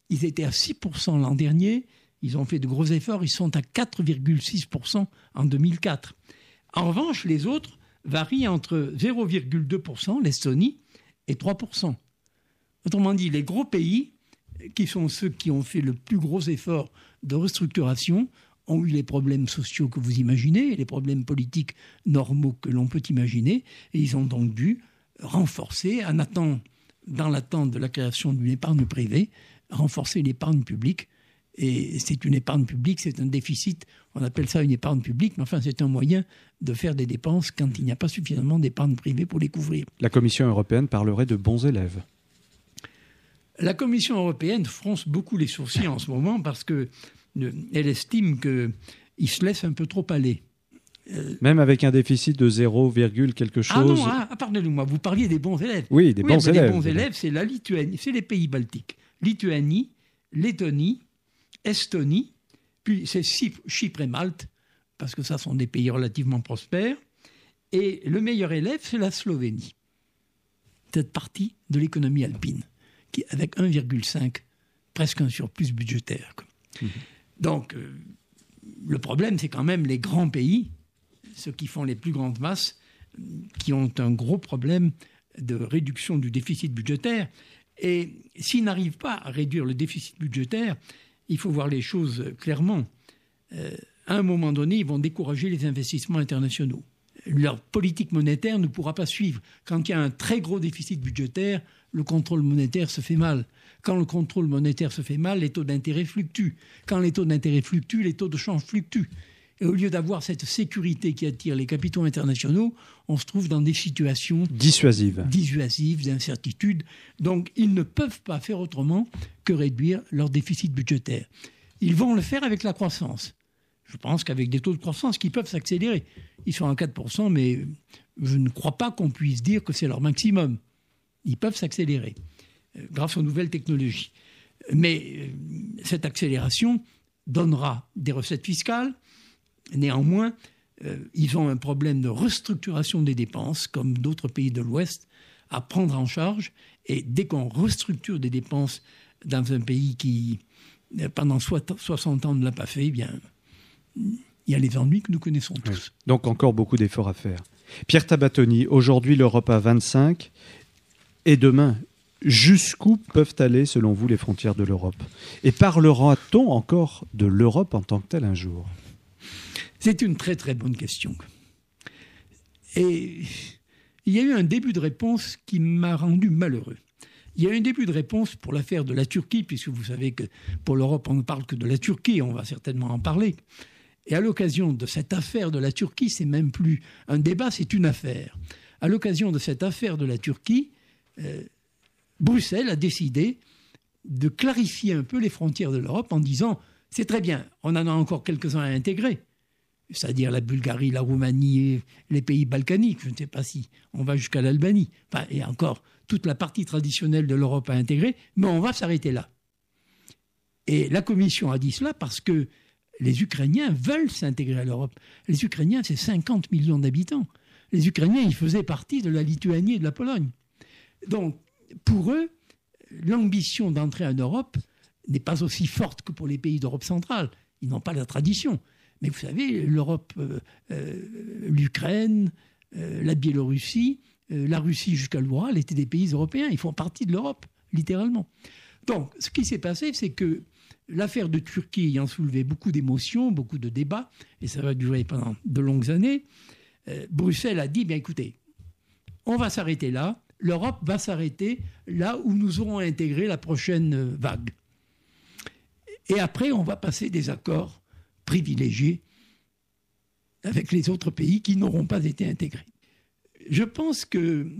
Ils étaient à six pour cent l'an dernier. Ils ont fait de gros efforts. Ils sont à quatre virgule six pour cent en deux mille quatre. En revanche, les autres varient entre zéro virgule deux pour cent, l'Estonie, et trois pour cent. Autrement dit, les gros pays, qui sont ceux qui ont fait le plus gros effort de restructuration, ont eu les problèmes sociaux que vous imaginez, les problèmes politiques normaux que l'on peut imaginer, et ils ont donc dû renforcer, en attendant, dans l'attente de la création d'une épargne privée, renforcer l'épargne publique. Et c'est une épargne publique, c'est un déficit, on appelle ça une épargne publique, mais enfin c'est un moyen de faire des dépenses quand il n'y a pas suffisamment d'épargne privée pour les couvrir. La Commission européenne parlerait de bons élèves. La Commission européenne fronce beaucoup les sourcils en ce moment parce qu'elle estime qu'il se laisse un peu trop aller. Euh, Même avec un déficit de zéro, quelque chose. Ah non, ah, pardonnez-moi, vous parliez des bons élèves. Oui, des oui, bons élèves. Les bons élèves, c'est la Lituanie, c'est les pays baltiques. Lituanie, Lettonie, Estonie, puis c'est Chypre et Malte, parce que ça sont des pays relativement prospères. Et le meilleur élève, c'est la Slovénie. Cette partie de l'économie alpine, qui, avec un virgule cinq, presque un surplus budgétaire. Mmh. Donc, euh, le problème, c'est quand même les grands pays, ceux qui font les plus grandes masses, qui ont un gros problème de réduction du déficit budgétaire. Et s'ils n'arrivent pas à réduire le déficit budgétaire, il faut voir les choses clairement. Euh, à un moment donné, ils vont décourager les investissements internationaux. Leur politique monétaire ne pourra pas suivre. Quand il y a un très gros déficit budgétaire, le contrôle monétaire se fait mal. Quand le contrôle monétaire se fait mal, les taux d'intérêt fluctuent. Quand les taux d'intérêt fluctuent, les taux de change fluctuent. Et au lieu d'avoir cette sécurité qui attire les capitaux internationaux, on se trouve dans des situations dissuasives, dissuasives, d'incertitude. Donc, ils ne peuvent pas faire autrement que réduire leur déficit budgétaire. Ils vont le faire avec la croissance. Je pense qu'avec des taux de croissance qui peuvent s'accélérer. Ils sont à quatre pour cent, mais je ne crois pas qu'on puisse dire que c'est leur maximum. Ils peuvent s'accélérer euh, grâce aux nouvelles technologies. Mais euh, cette accélération donnera des recettes fiscales. Néanmoins, euh, ils ont un problème de restructuration des dépenses, comme d'autres pays de l'Ouest, à prendre en charge. Et dès qu'on restructure des dépenses dans un pays qui, pendant soixante ans, ne l'a pas fait, eh bien, il y a les ennuis que nous connaissons tous. Oui. Donc encore beaucoup d'efforts à faire. Pierre Tabatoni, aujourd'hui l'Europe a vingt-cinq, et demain, jusqu'où peuvent aller, selon vous, les frontières de l'Europe ? Et parlera-t-on encore de l'Europe en tant que telle un jour ? C'est une très très bonne question. Et il y a eu un début de réponse qui m'a rendu malheureux. Il y a eu un début de réponse pour l'affaire de la Turquie, puisque vous savez que pour l'Europe, on ne parle que de la Turquie, on va certainement en parler. Et à l'occasion de cette affaire de la Turquie, c'est même plus un débat, c'est une affaire. À l'occasion de cette affaire de la Turquie, euh, Bruxelles a décidé de clarifier un peu les frontières de l'Europe en disant « c'est très bien, on en a encore quelques-uns à intégrer ». C'est-à-dire la Bulgarie, la Roumanie, et les pays balkaniques, je ne sais pas si on va jusqu'à l'Albanie, enfin, et encore toute la partie traditionnelle de l'Europe à intégrer, mais on va s'arrêter là. Et la Commission a dit cela parce que les Ukrainiens veulent s'intégrer à l'Europe. Les Ukrainiens, c'est cinquante millions d'habitants. Les Ukrainiens, ils faisaient partie de la Lituanie et de la Pologne. Donc, pour eux, l'ambition d'entrer en Europe n'est pas aussi forte que pour les pays d'Europe centrale. Ils n'ont pas la tradition. Mais vous savez, l'Europe, euh, euh, l'Ukraine, euh, la Biélorussie, euh, la Russie jusqu'à l'Oural étaient des pays européens. Ils font partie de l'Europe, littéralement. Donc, ce qui s'est passé, c'est que l'affaire de Turquie ayant soulevé beaucoup d'émotions, beaucoup de débats, et ça va durer pendant de longues années, euh, Bruxelles a dit, bien écoutez, on va s'arrêter là, l'Europe va s'arrêter là où nous aurons intégré la prochaine vague. Et après, on va passer des accords privilégiés avec les autres pays qui n'auront pas été intégrés. Je pense que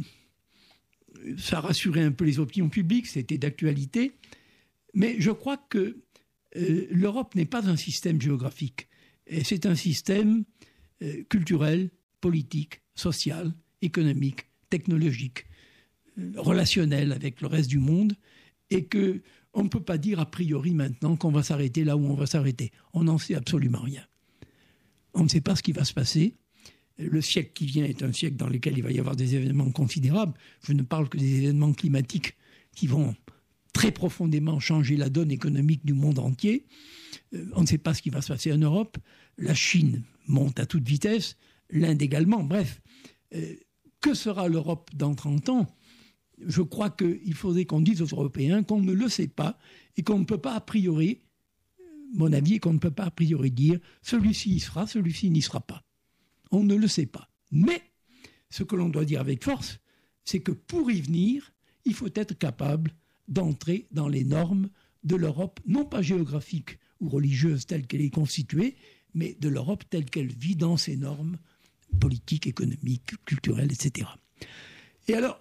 ça rassurait un peu les opinions publiques, c'était d'actualité, mais je crois que euh, l'Europe n'est pas un système géographique, c'est un système euh, culturel, politique, social, économique, technologique, euh, relationnel avec le reste du monde, et que on ne peut pas dire a priori maintenant qu'on va s'arrêter là où on va s'arrêter. On n'en sait absolument rien. On ne sait pas ce qui va se passer. Le siècle qui vient est un siècle dans lequel il va y avoir des événements considérables. Je ne parle que des événements climatiques qui vont très profondément changé la donne économique du monde entier. Euh, on ne sait pas ce qui va se passer en Europe. La Chine monte à toute vitesse, l'Inde également. Bref, euh, que sera l'Europe dans trente ans ? Je crois qu'il faudrait qu'on dise aux Européens qu'on ne le sait pas et qu'on ne peut pas a priori, mon avis est qu'on ne peut pas a priori dire celui-ci y sera, celui-ci n'y sera pas. On ne le sait pas. Mais ce que l'on doit dire avec force, c'est que pour y venir, il faut être capable d'entrer dans les normes de l'Europe, non pas géographique ou religieuse telle qu'elle est constituée, mais de l'Europe telle qu'elle vit dans ses normes politiques, économiques, culturelles, et cetera. Et alors,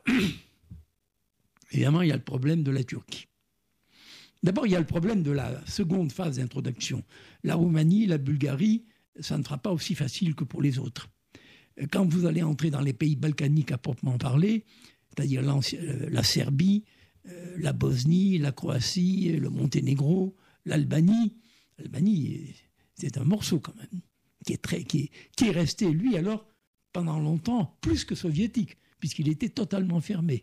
évidemment, il y a le problème de la Turquie. D'abord, il y a le problème de la seconde phase d'introduction. La Roumanie, la Bulgarie, ça ne sera pas aussi facile que pour les autres. Quand vous allez entrer dans les pays balkaniques à proprement parler, c'est-à-dire la Serbie, la Bosnie, la Croatie, le Monténégro, l'Albanie, l'Albanie, c'est un morceau quand même, qui est, très, qui est, qui est resté, lui, alors, pendant longtemps, plus que soviétique, puisqu'il était totalement fermé.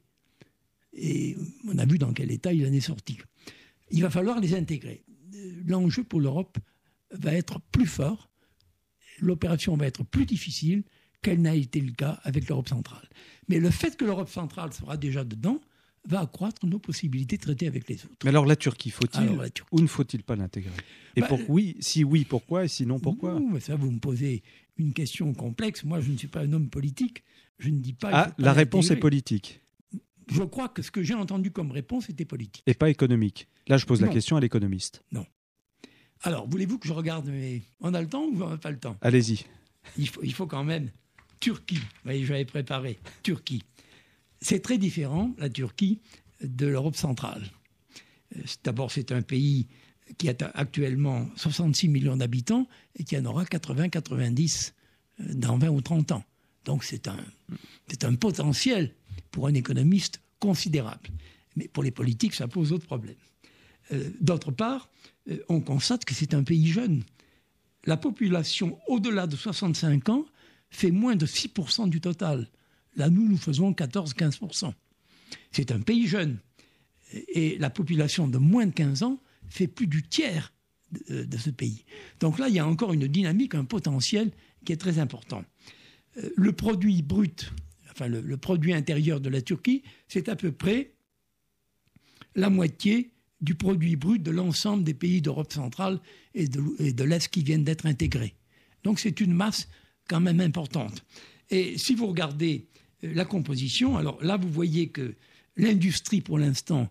Et on a vu dans quel état il en est sorti. Il va falloir les intégrer. L'enjeu pour l'Europe va être plus fort, l'opération va être plus difficile qu'elle n'a été le cas avec l'Europe centrale. Mais le fait que l'Europe centrale sera déjà dedans va accroître nos possibilités de traiter avec les autres. Mais alors la Turquie, faut-il alors, la Turquie. ou ne faut-il pas l'intégrer ? Et bah, pour, oui, si oui, pourquoi ? Et sinon, pourquoi ? Non, mais ça, vous me posez une question complexe. Moi, je ne suis pas un homme politique. Je ne dis pas... Ah, la réponse est politique. Je crois que ce que j'ai entendu comme réponse était politique. Et pas économique. Là, je pose non. la question à l'économiste. Non. Alors, voulez-vous que je regarde mes... On a le temps ou on n'a pas le temps ? Allez-y. Il faut, il faut quand même... Turquie. Vous voyez, j'avais préparé. Turquie. C'est très différent, la Turquie, de l'Europe centrale. D'abord, c'est un pays qui a actuellement soixante-six millions d'habitants et qui en aura quatre-vingts à quatre-vingt-dix dans vingt ou trente ans. Donc, c'est un, c'est un potentiel pour un économiste considérable. Mais pour les politiques, ça pose d'autres problèmes. Euh, d'autre part, euh, on constate que c'est un pays jeune. La population au-delà de soixante-cinq ans fait moins de six pour cent du total. Là, nous, nous faisons quatorze à quinze pour cent. C'est un pays jeune. Et la population de moins de quinze ans fait plus du tiers de, de ce pays. Donc là, il y a encore une dynamique, un potentiel qui est très important. Euh, le produit brut, enfin le, le produit intérieur de la Turquie, c'est à peu près la moitié du produit brut de l'ensemble des pays d'Europe centrale et de, et de l'Est qui viennent d'être intégrés. Donc c'est une masse quand même importante. Et si vous regardez la composition, alors là, vous voyez que l'industrie, pour l'instant,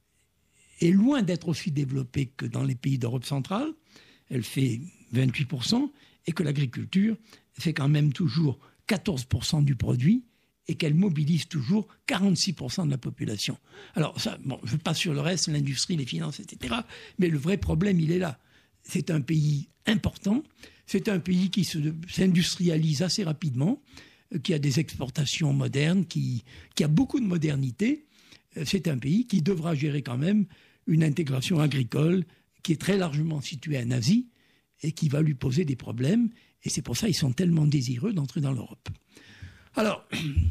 est loin d'être aussi développée que dans les pays d'Europe centrale. Elle fait vingt-huit pour cent et que l'agriculture fait quand même toujours quatorze pour cent du produit et qu'elle mobilise toujours quarante-six pour cent de la population. Alors, ça, bon, je passe sur le reste, l'industrie, les finances, et cetera. Mais le vrai problème, il est là. C'est un pays important. C'est un pays qui se, s'industrialise assez rapidement, qui a des exportations modernes, qui, qui a beaucoup de modernité. C'est un pays qui devra gérer quand même une intégration agricole qui est très largement située en Asie et qui va lui poser des problèmes. Et c'est pour ça qu'ils sont tellement désireux d'entrer dans l'Europe. Alors,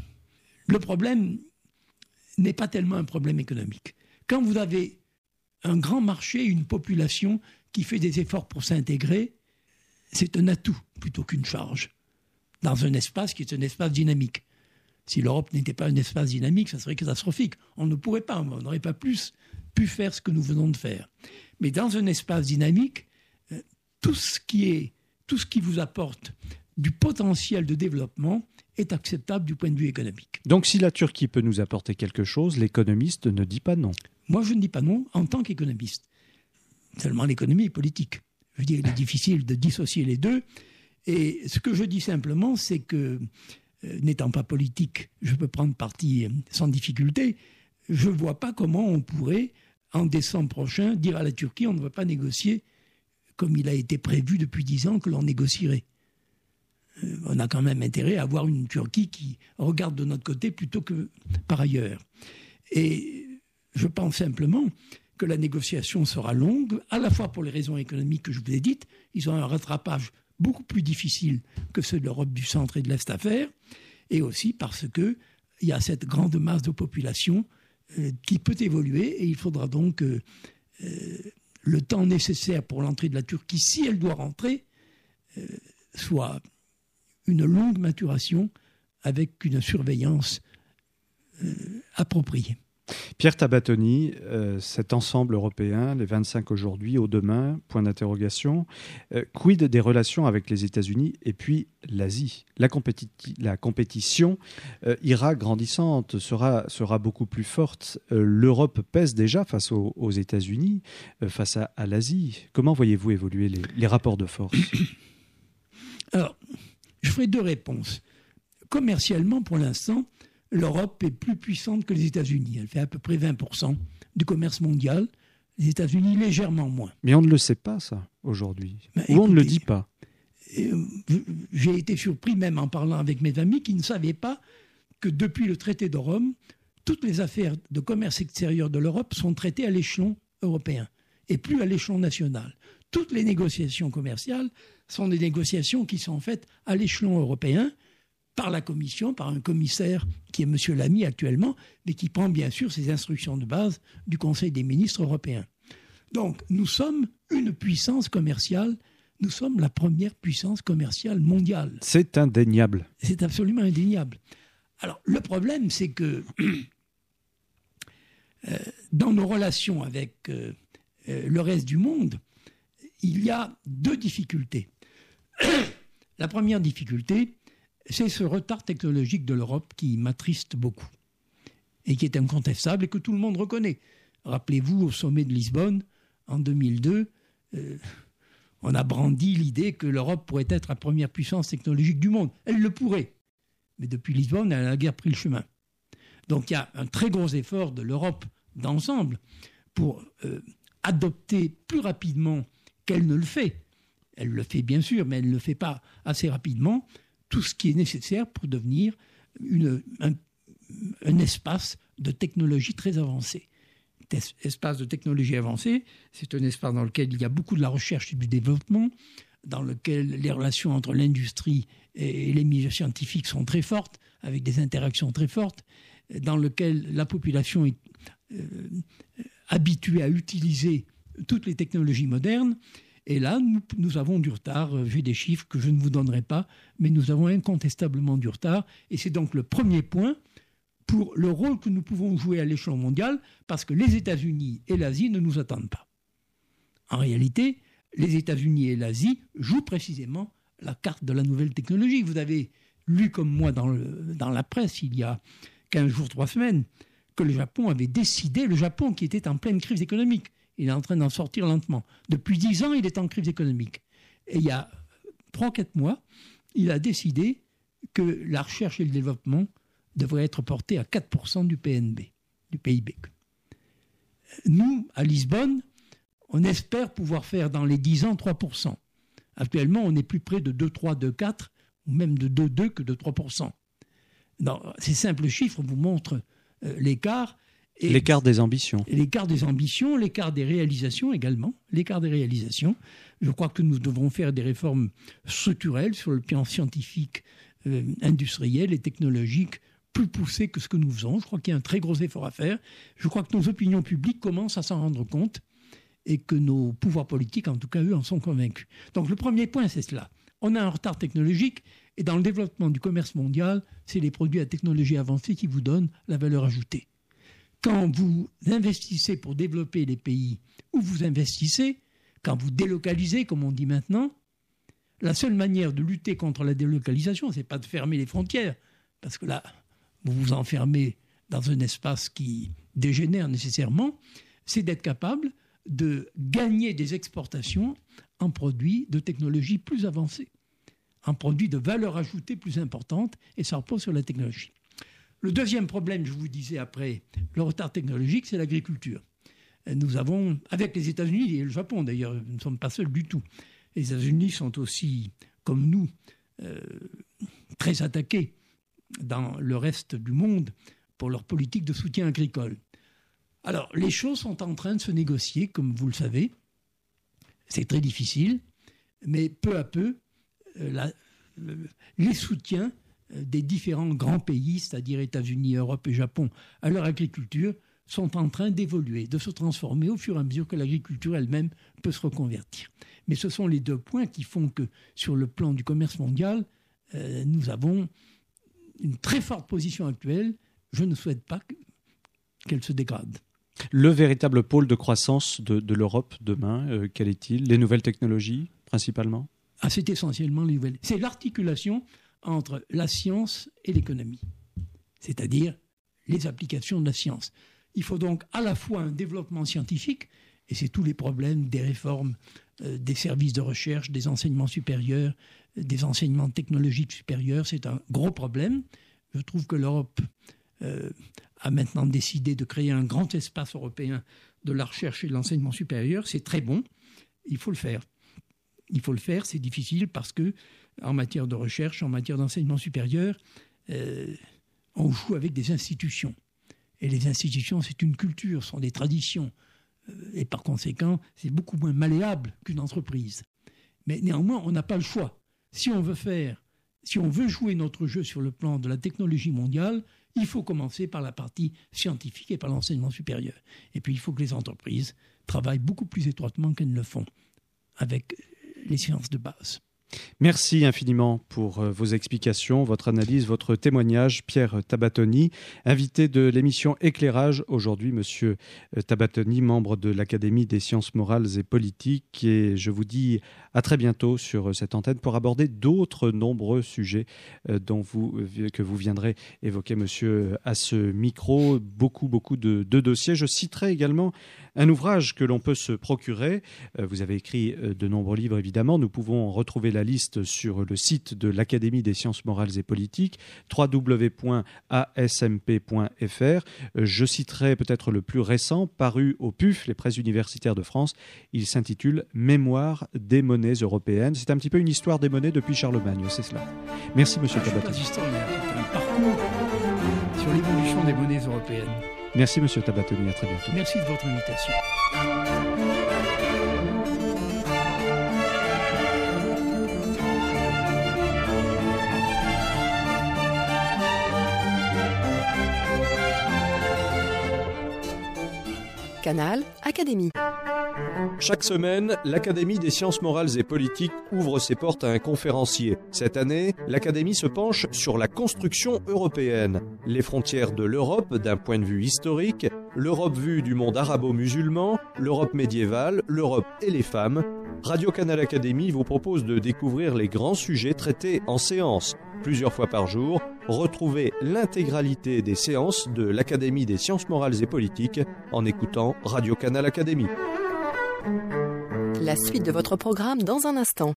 le problème n'est pas tellement un problème économique. Quand vous avez un grand marché, une population qui fait des efforts pour s'intégrer, c'est un atout plutôt qu'une charge, dans un espace qui est un espace dynamique. Si l'Europe n'était pas un espace dynamique, ça serait catastrophique. On ne pourrait pas, on n'aurait pas plus pu faire ce que nous venons de faire. Mais dans un espace dynamique, tout ce qui est, tout ce qui vous apporte du potentiel de développement est acceptable du point de vue économique. Donc si la Turquie peut nous apporter quelque chose, l'économiste ne dit pas non. Moi, je ne dis pas non en tant qu'économiste. Seulement l'économie est politique. Je veux dire, il est difficile de dissocier les deux. Et ce que je dis simplement, c'est que, euh, n'étant pas politique, je peux prendre parti sans difficulté. Je ne vois pas comment on pourrait, en décembre prochain, dire à la Turquie, on ne va pas négocier comme il a été prévu depuis dix ans que l'on négocierait. Euh, on a quand même intérêt à avoir une Turquie qui regarde de notre côté plutôt que par ailleurs. Et je pense simplement que la négociation sera longue, à la fois pour les raisons économiques que je vous ai dites. Ils ont un rattrapage beaucoup plus difficile que ceux de l'Europe du centre et de l'Est à faire, et aussi parce qu'il y a cette grande masse de population euh, qui peut évoluer et il faudra donc euh, euh, le temps nécessaire pour l'entrée de la Turquie, si elle doit rentrer, euh, soit une longue maturation avec une surveillance euh, appropriée. Pierre Tabatoni, euh, cet ensemble européen, les vingt-cinq aujourd'hui, au demain, point d'interrogation, euh, quid des relations avec les États-Unis et puis l'Asie ? La, compéti- la compétition euh, ira grandissante, sera, sera beaucoup plus forte. Euh, L'Europe pèse déjà face aux, aux États-Unis, euh, face à, à l'Asie. Comment voyez-vous évoluer les, les rapports de force ? Alors, je ferai deux réponses. Commercialement, pour l'instant, l'Europe est plus puissante que les États-Unis. Elle fait à peu près vingt pour cent du commerce mondial. Les États-Unis, légèrement moins. Mais on ne le sait pas, ça, aujourd'hui. Ben, Ou écoutez, on ne le dit pas. Euh, j'ai été surpris, même en parlant avec mes amis, qui ne savaient pas que depuis le traité de Rome, toutes les affaires de commerce extérieur de l'Europe sont traitées à l'échelon européen et plus à l'échelon national. Toutes les négociations commerciales sont des négociations qui sont faites à l'échelon européen, par la Commission, par un commissaire qui est M. Lamy actuellement, mais qui prend bien sûr ses instructions de base du Conseil des ministres européens. Donc, nous sommes une puissance commerciale, nous sommes la première puissance commerciale mondiale. C'est indéniable. C'est absolument indéniable. Alors, le problème, c'est que euh, dans nos relations avec euh, euh, le reste du monde, il y a deux difficultés. La première difficulté, c'est ce retard technologique de l'Europe qui m'attriste beaucoup et qui est incontestable et que tout le monde reconnaît. Rappelez-vous, au sommet de Lisbonne, en deux mille deux, euh, on a brandi l'idée que l'Europe pourrait être la première puissance technologique du monde. Elle le pourrait. Mais depuis Lisbonne, elle a guère pris le chemin. Donc il y a un très gros effort de l'Europe d'ensemble pour euh, adopter plus rapidement qu'elle ne le fait. Elle le fait bien sûr, mais elle ne le fait pas assez rapidement, tout ce qui est nécessaire pour devenir une, un, un espace de technologie très avancé. Cet espace de technologie avancée, c'est un espace dans lequel il y a beaucoup de la recherche et du développement, dans lequel les relations entre l'industrie et les milieux scientifiques sont très fortes, avec des interactions très fortes, dans lequel la population est euh, habituée à utiliser toutes les technologies modernes. Et là, nous, nous avons du retard. J'ai des chiffres que je ne vous donnerai pas, mais nous avons incontestablement du retard. Et c'est donc le premier point pour le rôle que nous pouvons jouer à l'échelon mondial, parce que les États-Unis et l'Asie ne nous attendent pas. En réalité, les États-Unis et l'Asie jouent précisément la carte de la nouvelle technologie. Vous avez lu comme moi dans, le, dans la presse, il y a quinze jours, trois semaines, que le Japon avait décidé, le Japon qui était en pleine crise économique, il est en train d'en sortir lentement. Depuis dix ans, il est en crise économique. Et il y a trois quatre mois, il a décidé que la recherche et le développement devraient être portés à quatre pour cent du P N B, du P I B. Nous, à Lisbonne, on espère pouvoir faire dans les dix ans trois pour cent. Actuellement, on est plus près de deux virgule trois, deux virgule quatre, ou même de deux virgule deux que de trois pour cent. Non, ces simples chiffres vous montrent euh, l'écart. Et l'écart des ambitions. L'écart des ambitions, l'écart des réalisations également. L'écart des réalisations. Je crois que nous devrons faire des réformes structurelles sur le plan scientifique, euh, industriel et technologique plus poussées que ce que nous faisons. Je crois qu'il y a un très gros effort à faire. Je crois que nos opinions publiques commencent à s'en rendre compte et que nos pouvoirs politiques, en tout cas eux, en sont convaincus. Donc le premier point, c'est cela. On a un retard technologique et dans le développement du commerce mondial, c'est les produits à technologie avancée qui vous donnent la valeur ajoutée. Quand vous investissez pour développer les pays où vous investissez, quand vous délocalisez, comme on dit maintenant, la seule manière de lutter contre la délocalisation, ce n'est pas de fermer les frontières, parce que là, vous vous enfermez dans un espace qui dégénère nécessairement, c'est d'être capable de gagner des exportations en produits de technologie plus avancée, en produits de valeur ajoutée plus importante, et ça repose sur la technologie. Le deuxième problème, je vous disais après, le retard technologique, c'est l'agriculture. Nous avons, avec les États-Unis et le Japon d'ailleurs, nous ne sommes pas seuls du tout. Les États-Unis sont aussi, comme nous, euh, très attaqués dans le reste du monde pour leur politique de soutien agricole. Alors, les choses sont en train de se négocier, comme vous le savez. C'est très difficile, mais peu à peu, euh, la, le, les soutiens des différents grands pays, c'est-à-dire États-Unis, Europe et Japon, à leur agriculture, sont en train d'évoluer, de se transformer au fur et à mesure que l'agriculture elle-même peut se reconvertir. Mais ce sont les deux points qui font que, sur le plan du commerce mondial, euh, nous avons une très forte position actuelle. Je ne souhaite pas que, qu'elle se dégrade. Le véritable pôle de croissance de, de l'Europe demain, euh, quel est-il ? Les nouvelles technologies, principalement ? Ah, c'est essentiellement les nouvelles. C'est l'articulation entre la science et l'économie, c'est-à-dire les applications de la science. Il faut donc à la fois un développement scientifique, et c'est tous les problèmes des réformes euh, des services de recherche, des enseignements supérieurs, des enseignements technologiques supérieurs. C'est un gros problème. Je trouve que l'Europe euh, a maintenant décidé de créer un grand espace européen de la recherche et de l'enseignement supérieur. C'est très bon. Il faut le faire. Il faut le faire. C'est difficile parce que, en matière de recherche, en matière d'enseignement supérieur, euh, on joue avec des institutions. Et les institutions, c'est une culture, sont des traditions. Et par conséquent, c'est beaucoup moins malléable qu'une entreprise. Mais néanmoins, on n'a pas le choix. Si on veut faire, si on veut jouer notre jeu sur le plan de la technologie mondiale, il faut commencer par la partie scientifique et par l'enseignement supérieur. Et puis, il faut que les entreprises travaillent beaucoup plus étroitement qu'elles ne le font avec les sciences de base. Merci infiniment pour vos explications, votre analyse, votre témoignage. Pierre Tabatoni, invité de l'émission Éclairage. Aujourd'hui, Monsieur Tabatoni, membre de l'Académie des sciences morales et politiques. Et je vous dis à très bientôt sur cette antenne pour aborder d'autres nombreux sujets dont vous, que vous viendrez évoquer, monsieur, à ce micro. Beaucoup, beaucoup de, de dossiers. Je citerai également un ouvrage que l'on peut se procurer. Vous avez écrit de nombreux livres, évidemment. Nous pouvons retrouver la liste sur le site de l'Académie des sciences morales et politiques, w w w point a s m p point f r. Je citerai peut-être le plus récent, paru au P U F, les presses universitaires de France. Il s'intitule « Mémoire des monnaies européennes ». C'est un petit peu une histoire des monnaies depuis Charlemagne, c'est cela. Merci, monsieur ah, Tabatoni. Je suis pas historien, c'est un parcours sur l'évolution des monnaies européennes. Merci, monsieur Tabatoni. À très bientôt. Merci de votre invitation. Canal Académie. Chaque semaine, l'Académie des sciences morales et politiques ouvre ses portes à un conférencier. Cette année, l'Académie se penche sur la construction européenne, les frontières de l'Europe d'un point de vue historique, l'Europe vue du monde arabo-musulman, l'Europe médiévale, l'Europe et les femmes. Radio Canal Académie vous propose de découvrir les grands sujets traités en séance. Plusieurs fois par jour, retrouvez l'intégralité des séances de l'Académie des sciences morales et politiques en écoutant Radio Canal Académie. La suite de votre programme dans un instant.